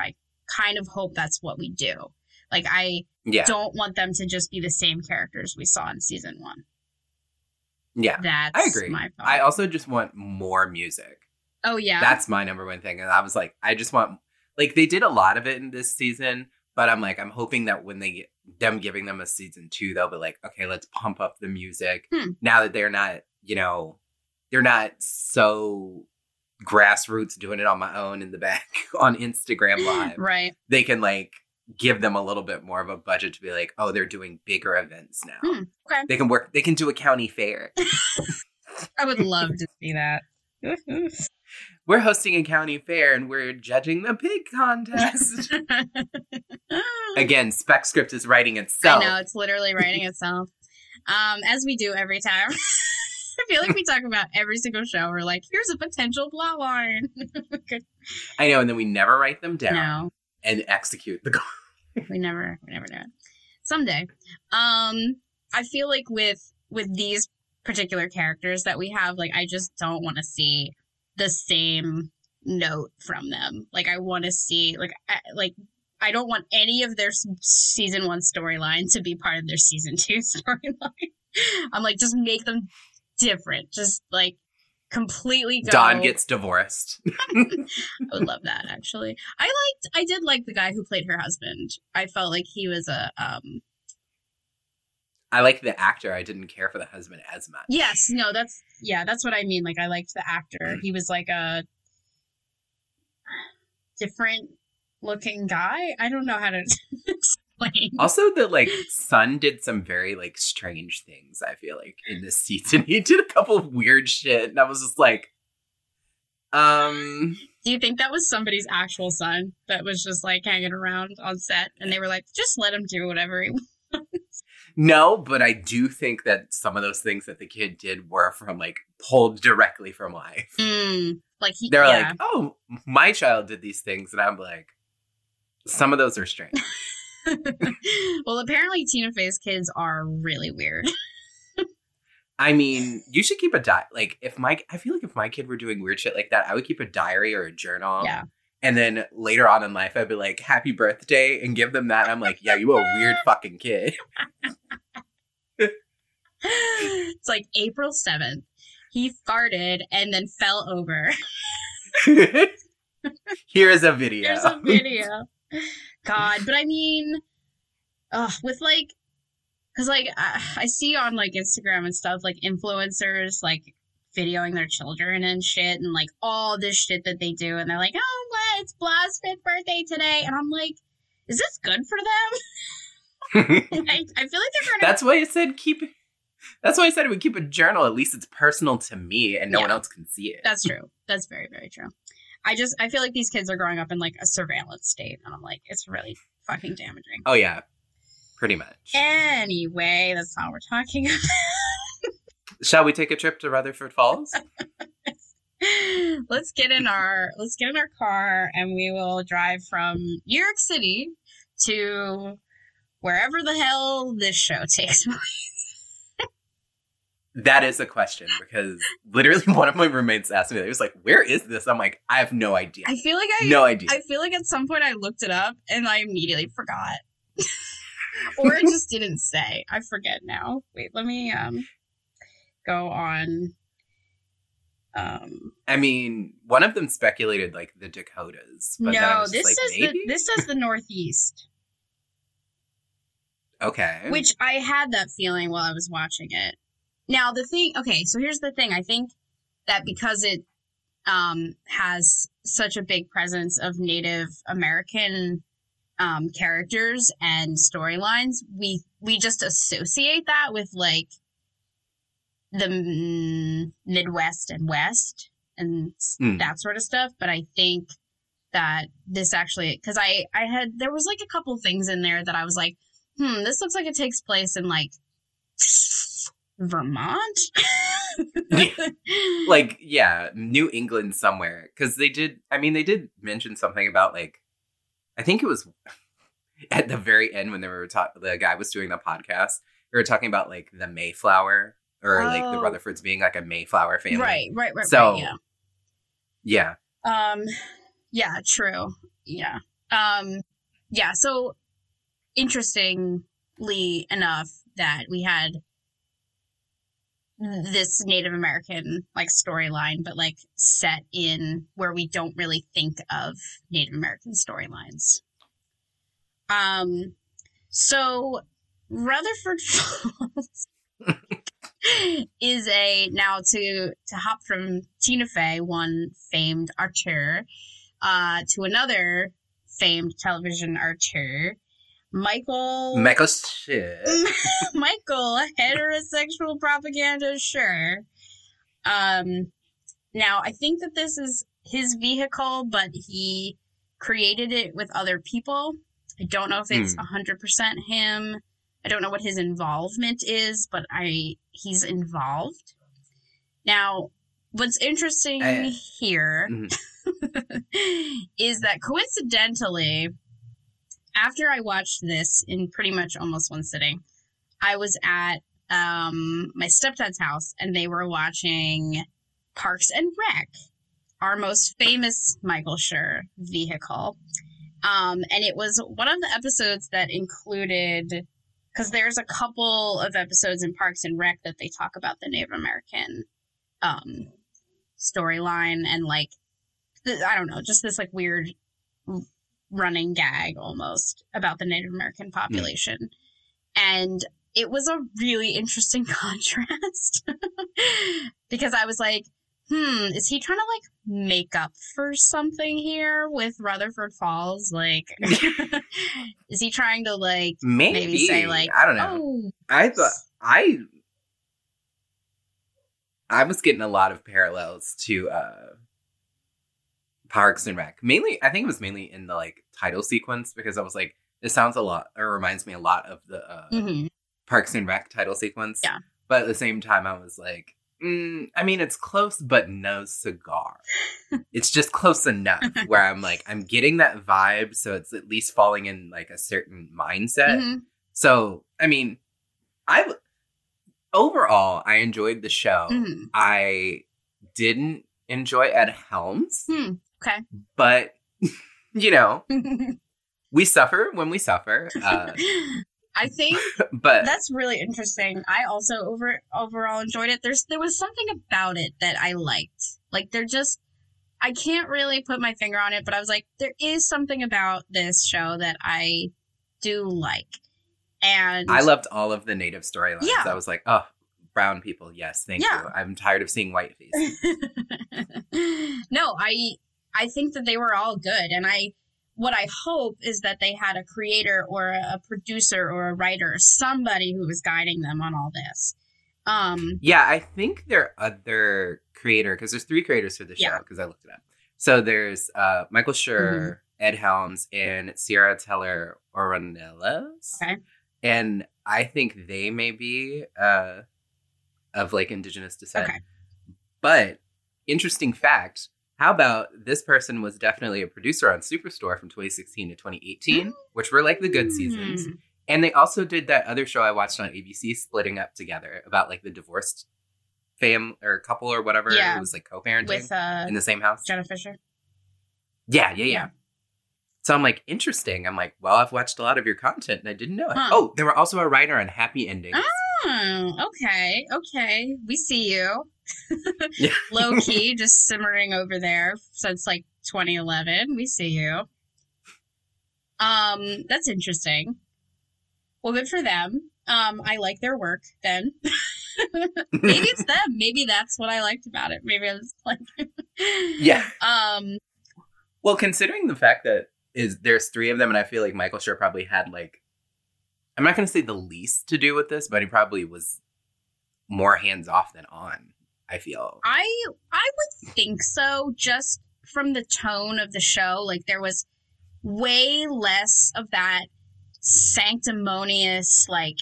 kind of hope that's what we do. Like, I don't want them to just be the same characters we saw in season 1. Yeah, that's I agree. My thought. I also just want more music. Oh, yeah. That's my number one thing. And I was like, I just want, like, they did a lot of it in this season, but I'm like, I'm hoping that when they get them giving them a season 2, they'll be like, okay, let's pump up the music. Now that they're not, you know, they're not so grassroots doing it on my own in the back on Instagram Live. Right. They can, like, give them a little bit more of a budget to be like, oh, they're doing bigger events now. Okay. They can do a county fair. I would love to see that. We're hosting a county fair and we're judging the pig contest. Again, Spec Script is writing itself. I know, it's literally writing itself. As we do every time. I feel like we talk about every single show. We're like, here's a potential plot line. I know, and then we never write them down. No. And execute the goal. we never do it. Someday. I feel like with these particular characters that we have, like, I just don't want to see the same note from them. Like, I want to see, I don't want any of their season 1 storyline to be part of their season 2 storyline. I'm like, just make them different. Just, like, completely go. Dawn gets divorced. I would love that, actually. I did like the guy who played her husband. I felt like he was I like the actor. I didn't care for the husband as much. Yes, no, that's what I mean. Like, I liked the actor. He was like a different looking guy. I don't know how to explain. Also, the, like, son did some very, like, strange things, I feel like, in this season. He did a couple of weird shit, and I was just like, Do you think that was somebody's actual son that was just, like, hanging around on set, and they were like, just let him do whatever he wants? No, but I do think that some of those things that the kid did were from, like, pulled directly from life. They're like, oh, my child did these things, and I'm like, some of those are strange. Well, apparently Tina Fey's kids are really weird. I mean, you should keep a diary. Like, I feel like if my kid were doing weird shit like that, I would keep a diary or a journal. Yeah. And then later on in life, I'd be like, happy birthday, and give them that. I'm like, yeah, you a weird fucking kid. It's like April 7th. He farted and then fell over. Here is a video. Here's a video. God, but I mean, with, like, because, like, I see on, like, Instagram and stuff, like, influencers, like, videoing their children and shit, and, like, all this shit that they do, and they're like, oh, what, it's Bla's 5th birthday today, and I'm like, is this good for them? I feel like they're gonna... That's why I said we keep a journal. At least it's personal to me, and no one else can see it. That's true. That's very, very true. I feel like these kids are growing up in, like, a surveillance state, and I'm like, it's really fucking damaging. Oh, yeah. Pretty much. Anyway, that's not what we're talking about. Shall we take a trip to Rutherford Falls? Let's get in our car and we will drive from New York City to wherever the hell this show takes place. That is a question, because literally one of my roommates asked me that. He was like, where is this? I'm like, I have no idea. I feel like I feel like at some point I looked it up and I immediately forgot. Or it just didn't say. I forget now. Wait, let me go on. I mean, one of them speculated, like, the Dakotas. But no, this says the Northeast. Okay. Which I had that feeling while I was watching it. Now, so here's the thing. I think that because it has such a big presence of Native American characters and storylines, we just associate that with, like, the Midwest and West and that sort of stuff. But I think that this actually, because there was, like, a couple things in there that I was like, this looks like it takes place in, like, Vermont? Like, yeah, New England somewhere. Because they did mention something about, like, I think it was at the very end when the guy was doing the podcast, they were talking about, like, the Mayflower, or like the Rutherfords being, like, a Mayflower family. Right. So, yeah. Yeah, true. Yeah. Yeah, so interestingly enough that we had this Native American like storyline, but like set in where we don't really think of Native American storylines. So Rutherford Falls is now to hop from Tina Fey, one famed archer, to another famed television archer, Michael, shit. Michael, heterosexual propaganda, sure. Now I think that this is his vehicle, but he created it with other people. I don't know if it's 100% him. I don't know what his involvement is, but he's involved. Now, what's interesting here is that coincidentally, after I watched this in pretty much almost one sitting, I was at my stepdad's house, and they were watching Parks and Rec, our most famous Michael Schur vehicle. And it was one of the episodes that included, because there's a couple of episodes in Parks and Rec that they talk about the Native American storyline and like, I don't know, just this like weird running gag almost about the Native American population. And it was a really interesting contrast because I was like, is he trying to like make up for something here with Rutherford Falls? Like, is he trying to like maybe say like, I don't know. I thought I was getting a lot of parallels to Parks and Rec. Mainly, I think it was mainly in the like title sequence because I was like, this sounds a lot, or reminds me a lot of the Parks and Rec title sequence. Yeah. But at the same time, I was like, I mean, it's close, but no cigar. It's just close enough where I'm like, I'm getting that vibe, so it's at least falling in like a certain mindset. So, I mean, overall, I enjoyed the show. I didn't enjoy Ed Helms. Okay. But, you know, we suffer when we suffer. I think but that's really interesting. I also overall enjoyed it. There was something about it that I liked. Like I can't really put my finger on it, but I was like, there is something about this show that I do like. And I loved all of the Native storylines. Yeah. I was like, oh, brown people, yes, thank you. I'm tired of seeing white faces. No, I think that they were all good, and what I hope is that they had a creator or a producer or a writer, or somebody who was guiding them on all this. Yeah, I think their other creator, because there's 3 creators for the show, because I looked it up. So there's Michael Schur, Ed Helms, and Sierra Teller Ornelas. Okay. And I think they may be of like indigenous descent. Okay. But interesting fact, how about this person was definitely a producer on Superstore from 2016 to 2018, which were like the good seasons. And they also did that other show I watched on ABC, Splitting Up Together, about like the divorced couple or whatever. Yeah. It was like co-parenting With in the same house. Jenna Fisher. Yeah. So I'm like, interesting. I'm like, well, I've watched a lot of your content and I didn't know it. Huh. Oh, they were also a writer on Happy Endings. Oh, okay. We see you. Yeah. Low key, just simmering over there since like 2011. We see you. That's interesting. Well, good for them. I like their work then. Maybe it's them. Maybe that's what I liked about it. Maybe I was like, yeah. Well, considering the fact that there's 3 of them, and I feel like Michael Schur probably had like, I'm not going to say the least to do with this, but he probably was more hands off than on, I feel. I would think so, just from the tone of the show. Like, there was way less of that sanctimonious, like...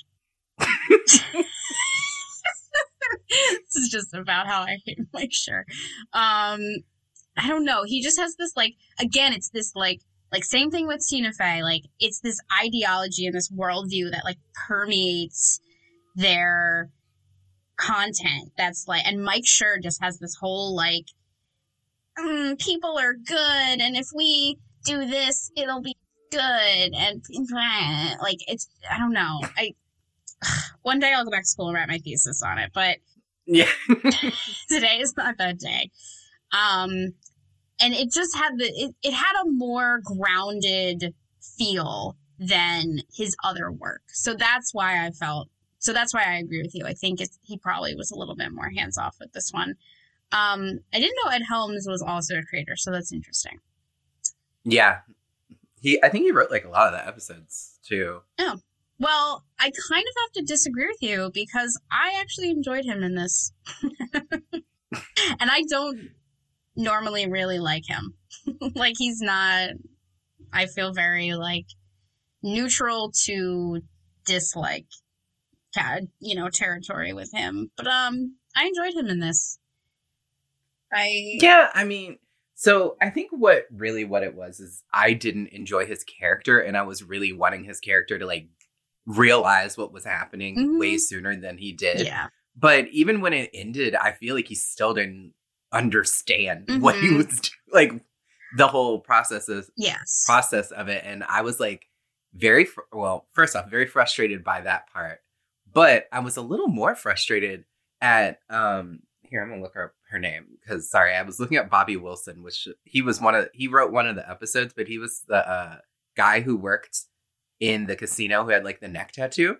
This is just about how I hate Mike Schur. I don't know. He just has this, like... Again, it's this, like same thing with Tina Fey. Like, it's this ideology and this worldview that, like, permeates their content. That's, like... And Mike Schur just has this whole, like... people are good, and if we do this, it'll be good. And like, it's, I don't know. One day I'll go back to school and write my thesis on it, but Yeah. today is not that day. And it just had it had a more grounded feel than his other work. So that's why I agree with you. I think he probably was a little bit more hands off with this one. I didn't know Ed Helms was also a creator, so that's interesting. Yeah. I think he wrote like a lot of the episodes too. Oh. Well, I kind of have to disagree with you because I actually enjoyed him in this. And I don't normally really like him. Like, he's not, I feel very like neutral to dislike territory with him. But I enjoyed him in this. Yeah, I mean, so I think what it was is I didn't enjoy his character, and I was really wanting his character to like realize what was happening way sooner than he did. Yeah. But even when it ended, I feel like he still didn't understand what he was doing, like the whole process of it. And I was like first off, very frustrated by that part. But I was a little more frustrated at here, I'm gonna look up her name because sorry, I was looking at Bobby Wilson, which he wrote one of the episodes, but he was the guy who worked in the casino who had like the neck tattoo.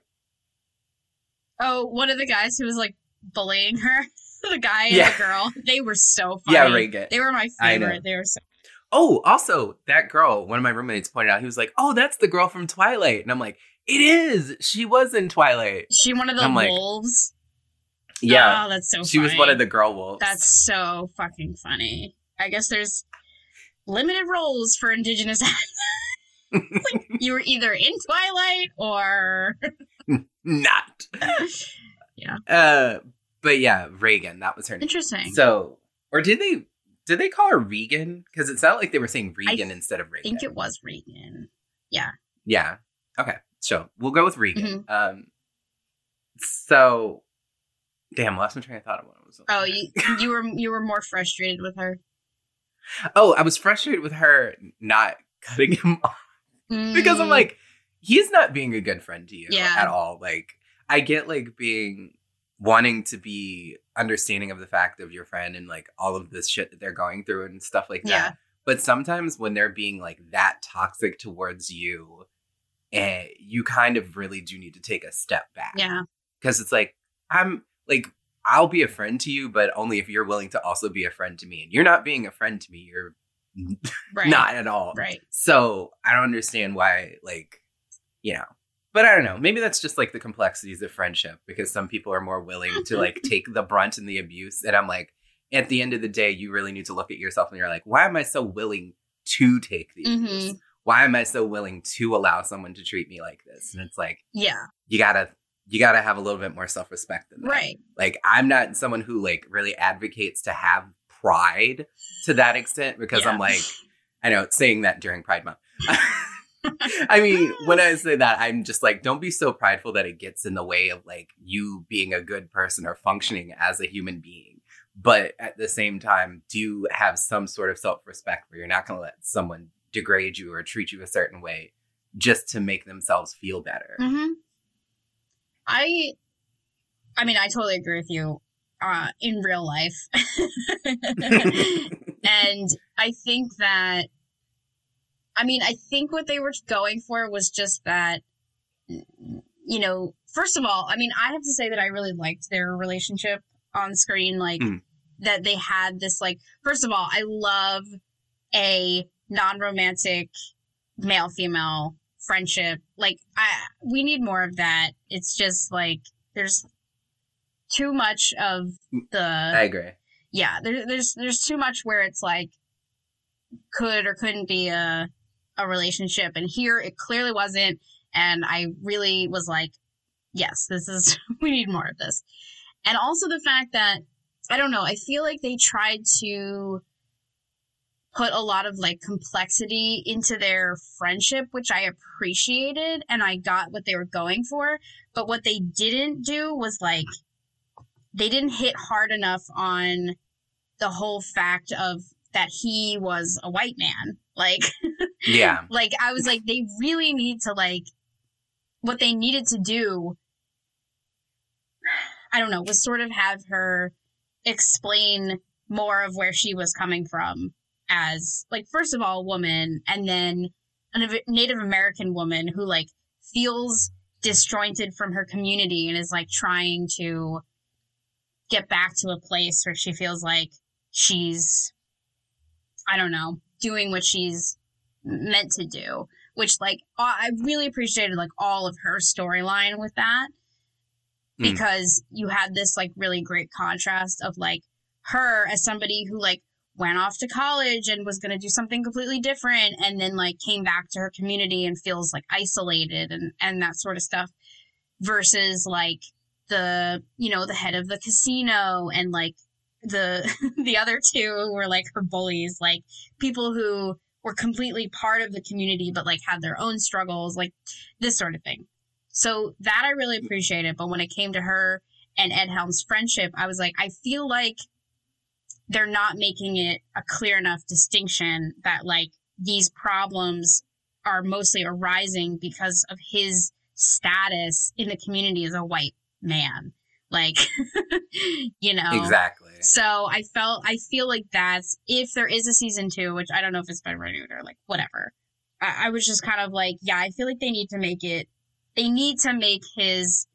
Oh, one of the guys who was like bullying her. The guy and the girl. They were so funny. Yeah, Reagan. They were my favorite. They were so. Oh, also that girl, one of my roommates pointed out, he was like, "Oh, that's the girl from Twilight." And I'm like, "It is. She was in Twilight." She one of the wolves? Yeah. Oh, that's so funny. She was one of the girl wolves. That's so fucking funny. I guess there's limited roles for Indigenous actors. Like, you were either in Twilight or not. Yeah. But yeah, Reagan, that was her name. Interesting. So, or did they call her Regan? Because it sounded like they were saying Regan instead of Reagan. I think it was Regan. Yeah. Yeah. Okay. So we'll go with Regan. So, damn, lost my train of thought of what it was. Oh, you were more frustrated with her. Oh, I was frustrated with her not cutting him off because I'm like, he's not being a good friend to you at all. Like, I get like wanting to be understanding of the fact of your friend and like all of this shit that they're going through and stuff like that. Yeah. But sometimes when they're being like that toxic towards you, you kind of really do need to take a step back. Yeah. Because it's like, I'll be a friend to you, but only if you're willing to also be a friend to me. And you're not being a friend to me. You're not at all. Right. So I don't understand why, but I don't know. Maybe that's just like the complexities of friendship because some people are more willing to like take the brunt and the abuse. And I'm like, at the end of the day, you really need to look at yourself and you're like, why am I so willing to take the abuse? Why am I so willing to allow someone to treat me like this? And it's like, you gotta have a little bit more self-respect than that. Right. Like, I'm not someone who like really advocates to have pride to that extent because I'm like, I know it's saying that during Pride Month. I mean, when I say that, I'm just like, don't be so prideful that it gets in the way of like you being a good person or functioning as a human being. But at the same time, do have some sort of self-respect where you're not going to let someone degrade you or treat you a certain way just to make themselves feel better. I mean, I totally agree with you in real life. And I think that, I think what they were going for was just that, first of all, I have to say that I really liked their relationship on screen. Like, that they had this, like, first of all, I love a non-romantic male-female friendship. Like, we need more of that. It's just, like, there's too much of I agree. Yeah, there's too much where it's, like, could or couldn't be a relationship, and here it clearly wasn't, and I really was like, yes, we need more of this. And also the fact that, I don't know, I feel like they tried to put a lot of like complexity into their friendship, which I appreciated, and I got what they were going for, but what they didn't do was like, they didn't hit hard enough on the whole fact of that he was a white man. Like, Yeah. like, I was like, they really need to, like, what they needed to do, I don't know, was sort of have her explain more of where she was coming from as, like, first of all, a woman, and then a Native American woman who, like, feels disjointed from her community and is, like, trying to get back to a place where she feels like she's, I don't know, doing what she's meant to do, which, like, I really appreciated, like, all of her storyline with that, because you had this, like, really great contrast of, like, her as somebody who, like, went off to college and was going to do something completely different, and then, like, came back to her community and feels, like, isolated and that sort of stuff, versus, like, the, you know, the head of the casino and, like, the other two were, like, her bullies, like, people who were completely part of the community but, like, had their own struggles, like, this sort of thing. So that I really appreciated. But when it came to her and Ed Helms' friendship, I was like, I feel like they're not making it a clear enough distinction that, like, these problems are mostly arising because of his status in the community as a white man. Like, you know. Exactly. So I feel like that's, if there is a season 2, which I don't know if it's been renewed or, like, whatever. I was just kind of like, yeah, I feel like they need to make his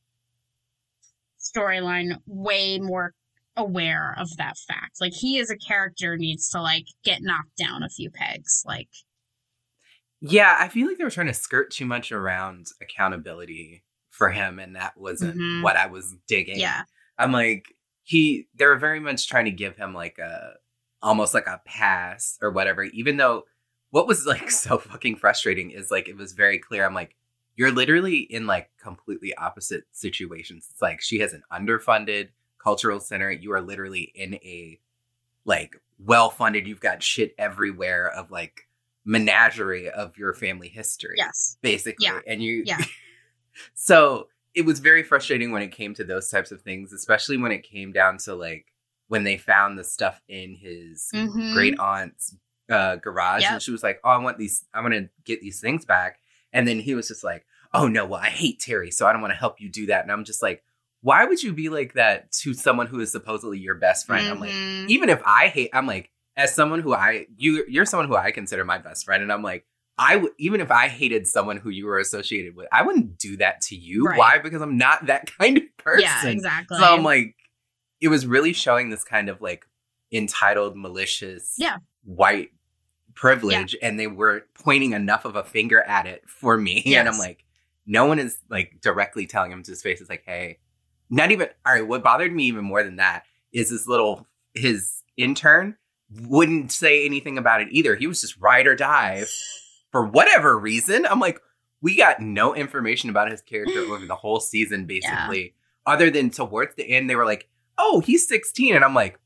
storyline way more aware of that fact. Like, he as a character needs to, like, get knocked down a few pegs. Like, yeah, I feel like they were trying to skirt too much around accountability for him, and that wasn't what I was digging. Yeah. I'm like, they were very much trying to give him, like, almost like a pass or whatever, even though what was, like, so fucking frustrating is, like, it was very clear. I'm like, you're literally in, like, completely opposite situations. It's like, she has an underfunded cultural center. You are literally in a, like, well-funded, you've got shit everywhere of, like, menagerie of your family history. Yes. Basically. Yeah. And you... Yeah. So it was very frustrating when it came to those types of things, especially when it came down to, like, when they found the stuff in his great aunt's garage. Yep. And she was like, oh, I want to get these things back. And then he was just like, oh, no, well, I hate Terry, so I don't want to help you do that. And I'm just like, why would you be like that to someone who is supposedly your best friend? I'm like, even if I'm like, as someone who you're someone who I consider my best friend. And I'm like, even if I hated someone who you were associated with, I wouldn't do that to you. Right. Why? Because I'm not that kind of person. Yeah, exactly. So I'm like, it was really showing this kind of, like, entitled, malicious, white privilege, and they were pointing enough of a finger at it for me. Yes. And I'm like, no one is, like, directly telling him to his face. It's like, hey, not even, all right, what bothered me even more than that is his intern wouldn't say anything about it either. He was just ride or die for whatever reason. I'm like, we got no information about his character over the whole season, basically, other than towards the end, they were like, oh, he's 16. And I'm like,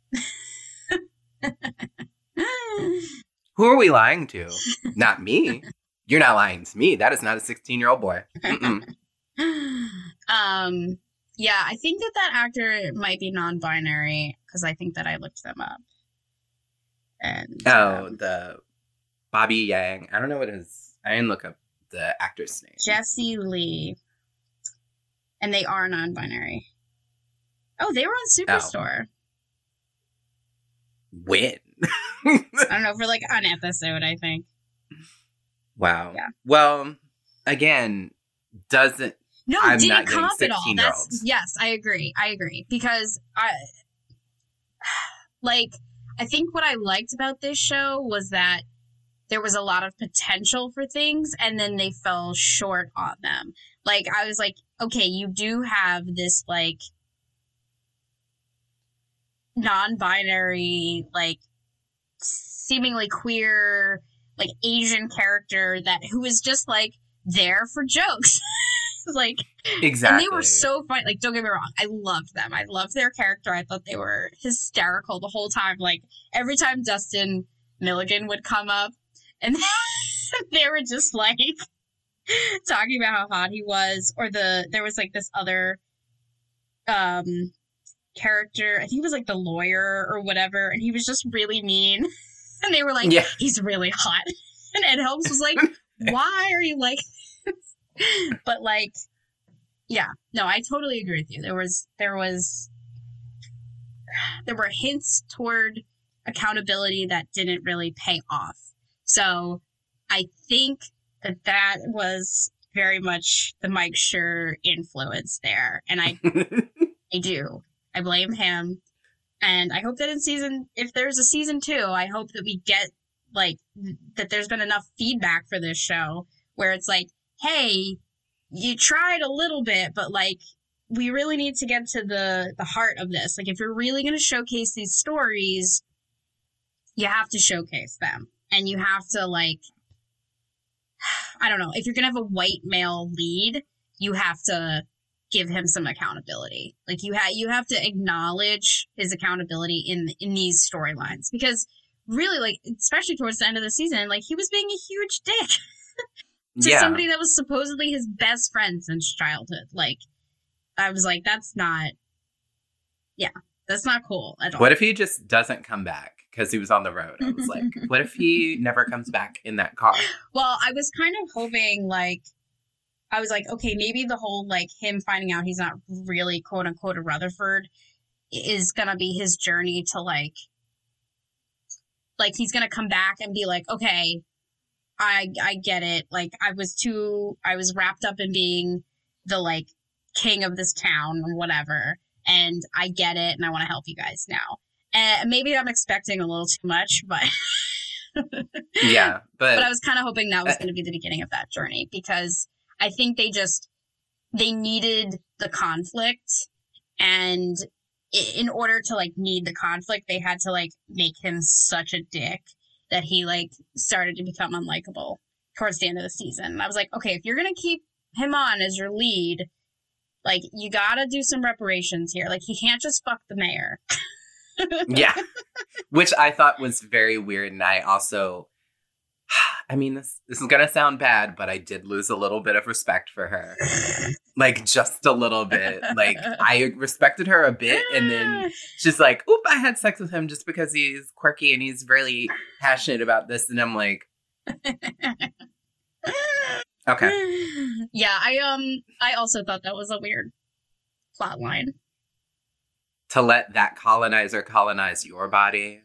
who are we lying to? Not me. You're not lying to me. That is not a 16-year-old boy. Yeah, I think that actor might be non-binary, because I think that I looked them up. And the Bobby Yang. I don't know what I didn't look up the actor's name. Jesse Lee. And they are non-binary. Oh, they were on Superstore. When? I don't know, for, like, an episode, I think. Wow. Yeah. Well, again, doesn't... No, I'm didn't not come up at all. Yes, I agree. Because I think what I liked about this show was that there was a lot of potential for things, and then they fell short on them. Like, I was like, okay, you do have this, like, non-binary, like, seemingly queer, like, Asian character who is just, like, there for jokes. Like, exactly. And they were so funny. Like, don't get me wrong, I loved them. I loved their character. I thought they were hysterical the whole time. Like, every time Dustin Milligan would come up, and they were just, like, talking about how hot he was. Or there was, like, this other character, I think it was, like, the lawyer or whatever, and he was just really mean. And they were like, Yeah. he's really hot. And Ed Helms was like, why are you like this? But like, yeah, no, I totally agree with you. There were hints toward accountability that didn't really pay off. So I think that was very much the Mike Schur influence there. And I do. I blame him. And I hope that if there's a season 2, I hope that we get, like, that there's been enough feedback for this show where it's like, hey, you tried a little bit, but, like, we really need to get to the heart of this. Like, if you're really going to showcase these stories, you have to showcase them. And you have to, like, I don't know, if you're going to have a white male lead, you have to give him some accountability. Like, you have to acknowledge his accountability in these storylines. Because really, like, especially towards the end of the season, like, he was being a huge dick to somebody that was supposedly his best friend since childhood. Like, I was like, that's not cool at all. What if he just doesn't come back because he was on the road? I was like, what if he never comes back in that car? Well, I was kind of hoping, like, I was like, okay, maybe the whole, like, him finding out he's not really, quote unquote, a Rutherford is gonna be his journey to, like, he's gonna come back and be like, okay, I get it. Like, I was wrapped up in being the, like, king of this town or whatever, and I get it, and I want to help you guys now. And maybe I'm expecting a little too much, but yeah, but I was kind of hoping that was going to be the beginning of that journey, because I think they needed the conflict, and in order to, like, need the conflict, they had to, like, make him such a dick that he, like, started to become unlikable towards the end of the season. And I was like, okay, if you're going to keep him on as your lead, like, you gotta do some reparations here. Like, he can't just fuck the mayor. Yeah. Which I thought was very weird. And I also, I mean, this is going to sound bad, but I did lose a little bit of respect for her. Like, just a little bit. Like, I respected her a bit, and then she's like, oop, I had sex with him just because he's quirky and he's really passionate about this. And I'm like, okay. Yeah, I also thought that was a weird plot line. To let that colonizer colonize your body.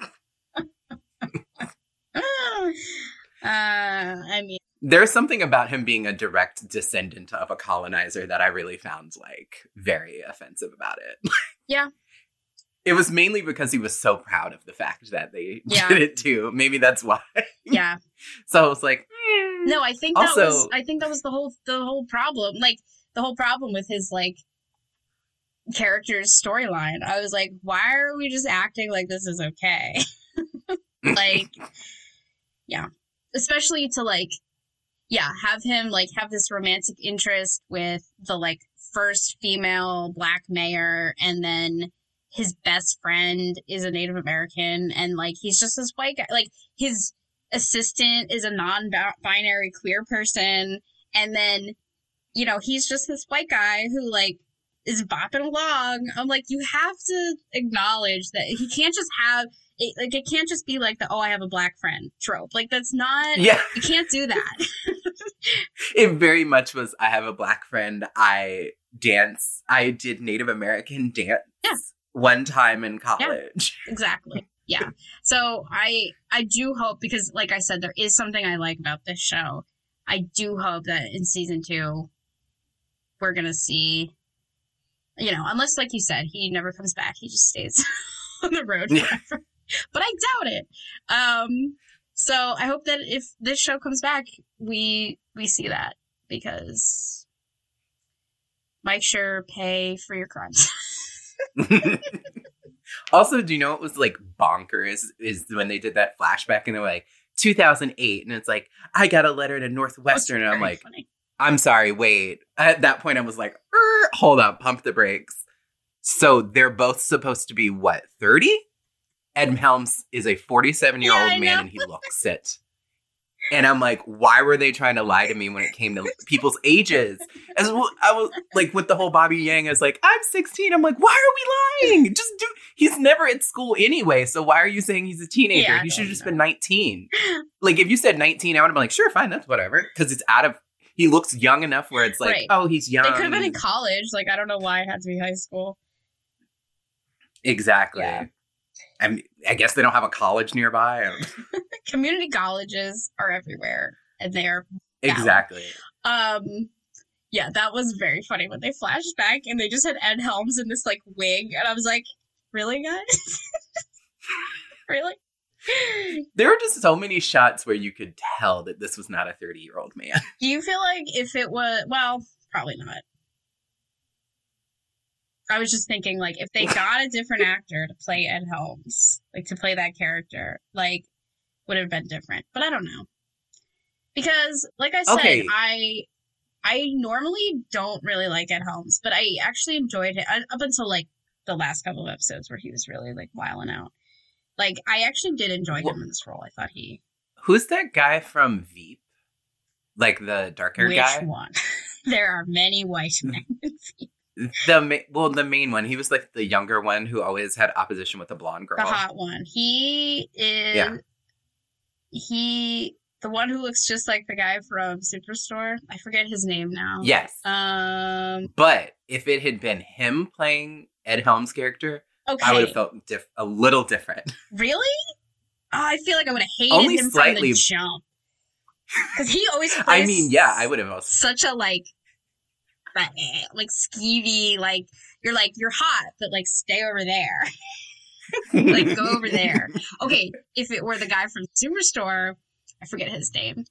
I mean, there's something about him being a direct descendant of a colonizer that I really found, like, very offensive about it. Yeah. It was mainly because he was so proud of the fact that they did it too. Maybe that's why. Yeah. So I was like, no, I think that was the whole problem. Like, the whole problem with his, like, character's storyline. I was like, why are we just acting like this is okay? Like, yeah. Especially to, like, have him, like, have this romantic interest with the, like, first female black mayor, and then his best friend is a Native American, and, like, he's just this white guy. Like, his assistant is a non-binary queer person, and then, you know, he's just this white guy who, like, is bopping along. I'm like, you have to acknowledge that he can't just have it, like, it can't just be like the, oh, I have a black friend trope. Like, that's not, you can't do that. It very much was, I have a black friend. I did Native American dance one time in college. Yeah, exactly. Yeah. So I do hope, because like I said, there is something I like about this show. I do hope that in season 2, we're going to see, you know, unless, like you said, he never comes back. He just stays on the road forever. But I doubt it. So I hope that if this show comes back, we see that, because Mike Schur, pay for your crimes. Also, do you know what was, like, bonkers is when they did that flashback and they're like, 2008, and it's like, I got a letter to Northwestern, and I'm like, funny. I'm sorry, wait. At that point, I was like, hold up, pump the brakes. So they're both supposed to be, what, 30? Ed Helms is a 47-year-old man, and he looks it. And I'm like, why were they trying to lie to me when it came to people's ages? As well, I was like, with the whole Bobby Yang, I was like, I'm 16. I'm like, why are we lying? He's never at school anyway. So why are you saying he's a teenager? Yeah, He should have just been 19. Like, if you said 19, I would have been like, sure, fine, that's whatever. Because he looks young enough where it's like, Right. oh, he's young. They could have been in college. Like, I don't know why it had to be high school. Exactly. Yeah. I guess they don't have a college nearby. Community colleges are everywhere, and they're Exactly. Yeah, that was very funny when they flashed back and they just had Ed Helms in this like wig, and I was like, really, guys? Really? There were just so many shots where you could tell that this was not a 30-year-old man. Do you feel like if it was, well, probably not. I was just thinking, like, if they got a different actor to play Ed Helms, like, to play that character, like, would have been different. But I don't know. Because, like I said, Okay. I normally don't really like Ed Helms, but I actually enjoyed it up until, like, the last couple of episodes where he was really, like, wilding out. Like, I actually did enjoy him in this role. I thought he... Who's that guy from Veep? Like, the dark-haired guy? Which one? There are many white men in Veep. The main one. He was like the younger one who always had opposition with the blonde girl. The hot one. He is... Yeah. The one who looks just like the guy from Superstore. I forget his name now. Yes. But if it had been him playing Ed Helms' character, okay. I would have felt a little different. Really? Oh, I feel like I would have hated Only him slightly. from the jump. Because he always plays I mean, yeah, I would have also. such a, like skeevy, like, you're hot, but, like, stay over there. Like, go over there. Okay, if it were the guy from Superstore, I forget his name.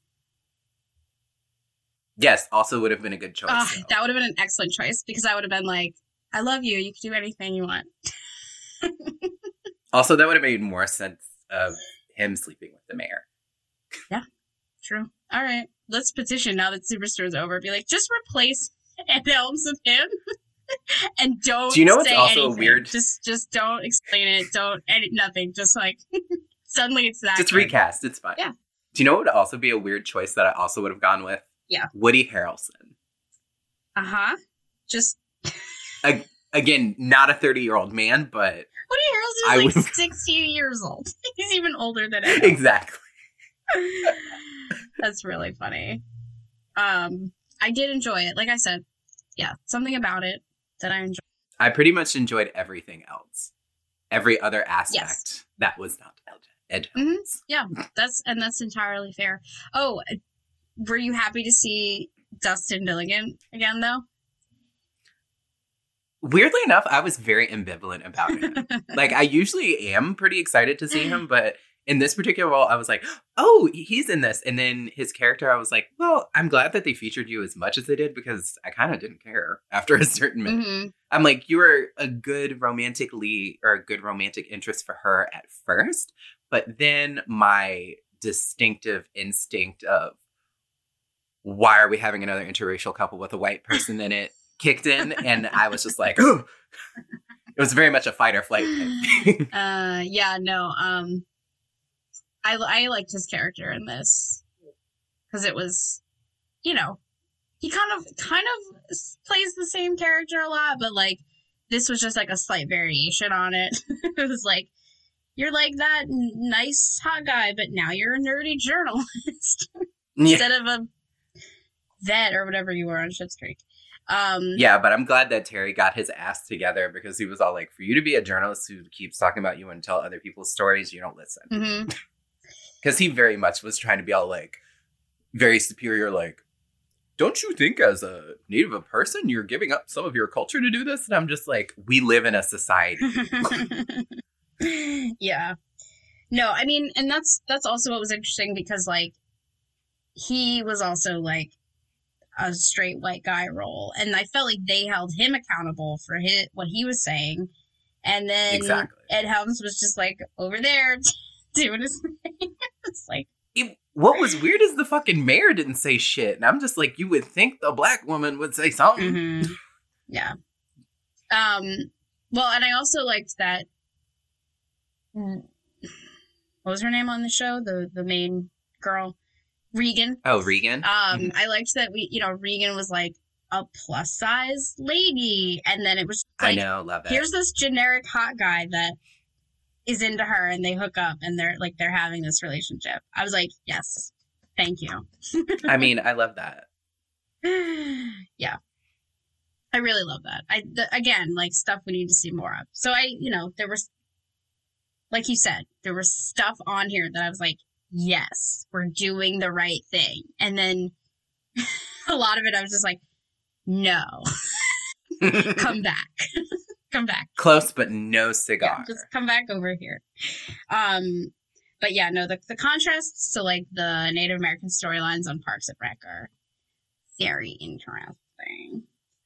Yes, also would have been a good choice. That would have been an excellent choice, because I would have been like, I love you. You can do anything you want. Also, that would have made more sense of him sleeping with the mayor. Yeah, true. All right, let's petition now that Superstore's over. Be like, just replace Ed Helms with him, and don't. Do you know what's say also anything. weird? Just don't explain it. Don't edit nothing. Just like suddenly it's that. Just good. recast. It's fine. Yeah. Do you know what would also be a weird choice that I also would have gone with? Yeah. Woody Harrelson. Just Again, not a 30-year-old man, but Woody Harrelson's like 16 years old. He's even older than Ed. Exactly. That's really funny. I did enjoy it. Like I said, yeah, something about it that I enjoyed. I pretty much enjoyed everything else. Every other aspect that was not Ed Helms. Yeah, that's entirely fair. Oh, were you happy to see Dustin Milligan again, though? Weirdly enough, I was very ambivalent about him. Like, I usually am pretty excited to see him, but in this particular role, I was like, oh, he's in this. And then his character, I was like, well, I'm glad that they featured you as much as they did, because I kind of didn't care after a certain minute. Mm-hmm. I'm like, you were a good romantic lead or a good romantic interest for her at first, but then my distinctive instinct of why are we having another interracial couple with a white person in it kicked in, and I was just like, oh, it was very much a fight or flight type thing. Yeah, no, I liked his character in this because it was, you know, he kind of plays the same character a lot, but like this was just like a slight variation on it. It was like, you're like that nice hot guy, but now you're a nerdy journalist instead of a vet or whatever you were on Schitt's Creek. Yeah, but I'm glad that Terry got his ass together, because he was all like, for you to be a journalist who keeps talking about you and tell other people's stories, you don't listen. Mm-hmm. Because he very much was trying to be all like very superior, like, don't you think as a native person you're giving up some of your culture to do this? And I'm just like, we live in a society. Yeah. No, I mean, and that's also what was interesting, because like he was also like a straight white guy role, and I felt like they held him accountable for what he was saying, and then Exactly. Ed Helms was just like over there doing his thing. It's like, what was weird is the fucking mayor didn't say shit, and I'm just like, you would think the black woman would say something. mm-hmm. Yeah. Well, and I also liked that. What was her name on the show? The main girl. Regan. Oh, Regan. I liked that Regan was like a plus size lady, and then it was like, I know, love it. Here's this generic hot guy that is into her, and they hook up, and they're having this relationship. I was like, yes, thank you. I mean, I love that. Yeah, I really love that. Again, like, stuff we need to see more of. So there was, like you said, there was stuff on here that I was like, yes, we're doing the right thing. And then a lot of it, I was just like, no, come back. Come back. Close, but no cigar. Yeah, just come back over here. But yeah, no, the contrasts to like the Native American storylines on Parks and Rec are very interesting.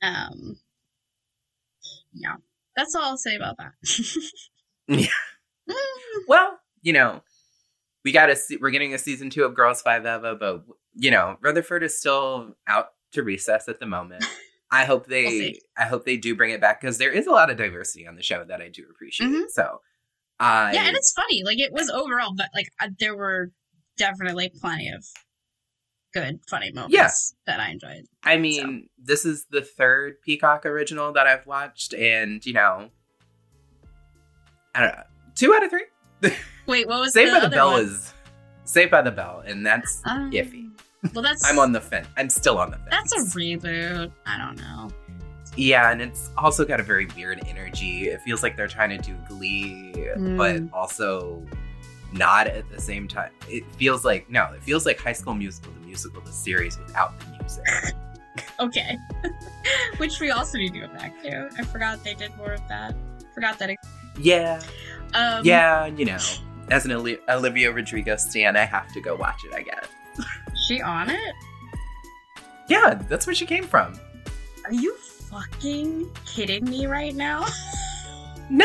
Yeah, that's all I'll say about that. Yeah. Well, we're getting a season 2 of Girls 5 Eva, but Rutherford is still out to recess at the moment. I hope they do bring it back, because there is a lot of diversity on the show that I do appreciate. Mm-hmm. So, yeah, and it's funny. Like, it was overall, but like there were definitely plenty of good, funny moments that I enjoyed. I mean, This is the 3rd Peacock original that I've watched, and I don't know, 2 out of 3. Wait, what was Saved the by the other Bell one? is Saved by the Bell, and that's iffy. Well, I'm on the fence. I'm still on the fence. That's a reboot. I don't know. Yeah, and it's also got a very weird energy. It feels like they're trying to do Glee, but also not at the same time. It feels like High School Musical, the musical, the series without the music. Okay. Which we also need to go back to. I forgot they did more of that. Forgot that. Yeah. Yeah, as an Olivia Rodrigo stan, I have to go watch it, I guess. She on it? Yeah, that's where she came from. Are you fucking kidding me right now? No.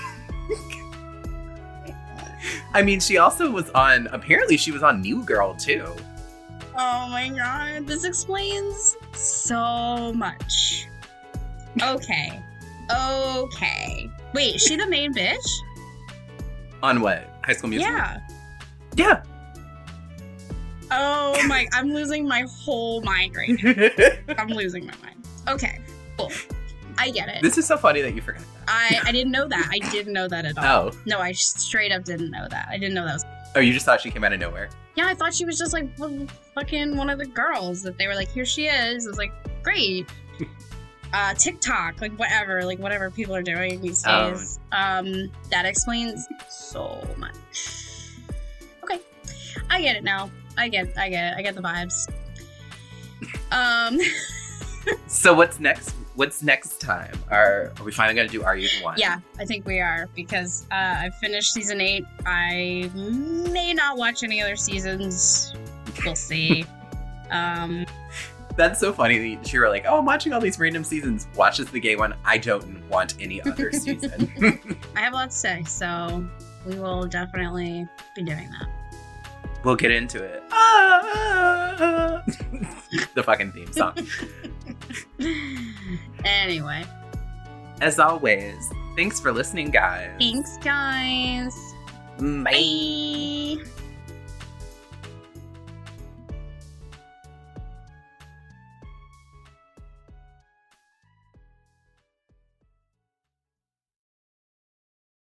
I mean, she also was on, apparently she was on New Girl, too. Oh my god, this explains so much. Okay. Wait, is she the main bitch? On what? High School Musical? Yeah. Yeah. Oh my, I'm losing my whole mind right now. I'm losing my mind. Okay, cool. I get it. This is so funny that you forgot that. I didn't know that. I didn't know that at all. Oh. No, I straight up didn't know that. I didn't know that was... Oh, you just thought she came out of nowhere? Yeah, I thought she was just like fucking one of the girls that they were like, here she is. I was like, great. TikTok, like whatever people are doing these days. That explains so much. Okay. I get it now. I get it. I get the vibes. So what's next? What's next time? Are we finally going to do Are You the One? Yeah, I think we are, because I finished season 8. I may not watch any other seasons. We'll see. That's so funny that you were like, oh, I'm watching all these random seasons. Watches the gay one. I don't want any other season. I have a lot to say, so we will definitely be doing that. We'll get into it. The fucking theme song. Anyway. As always, thanks for listening, guys. Thanks, guys. Bye. Bye.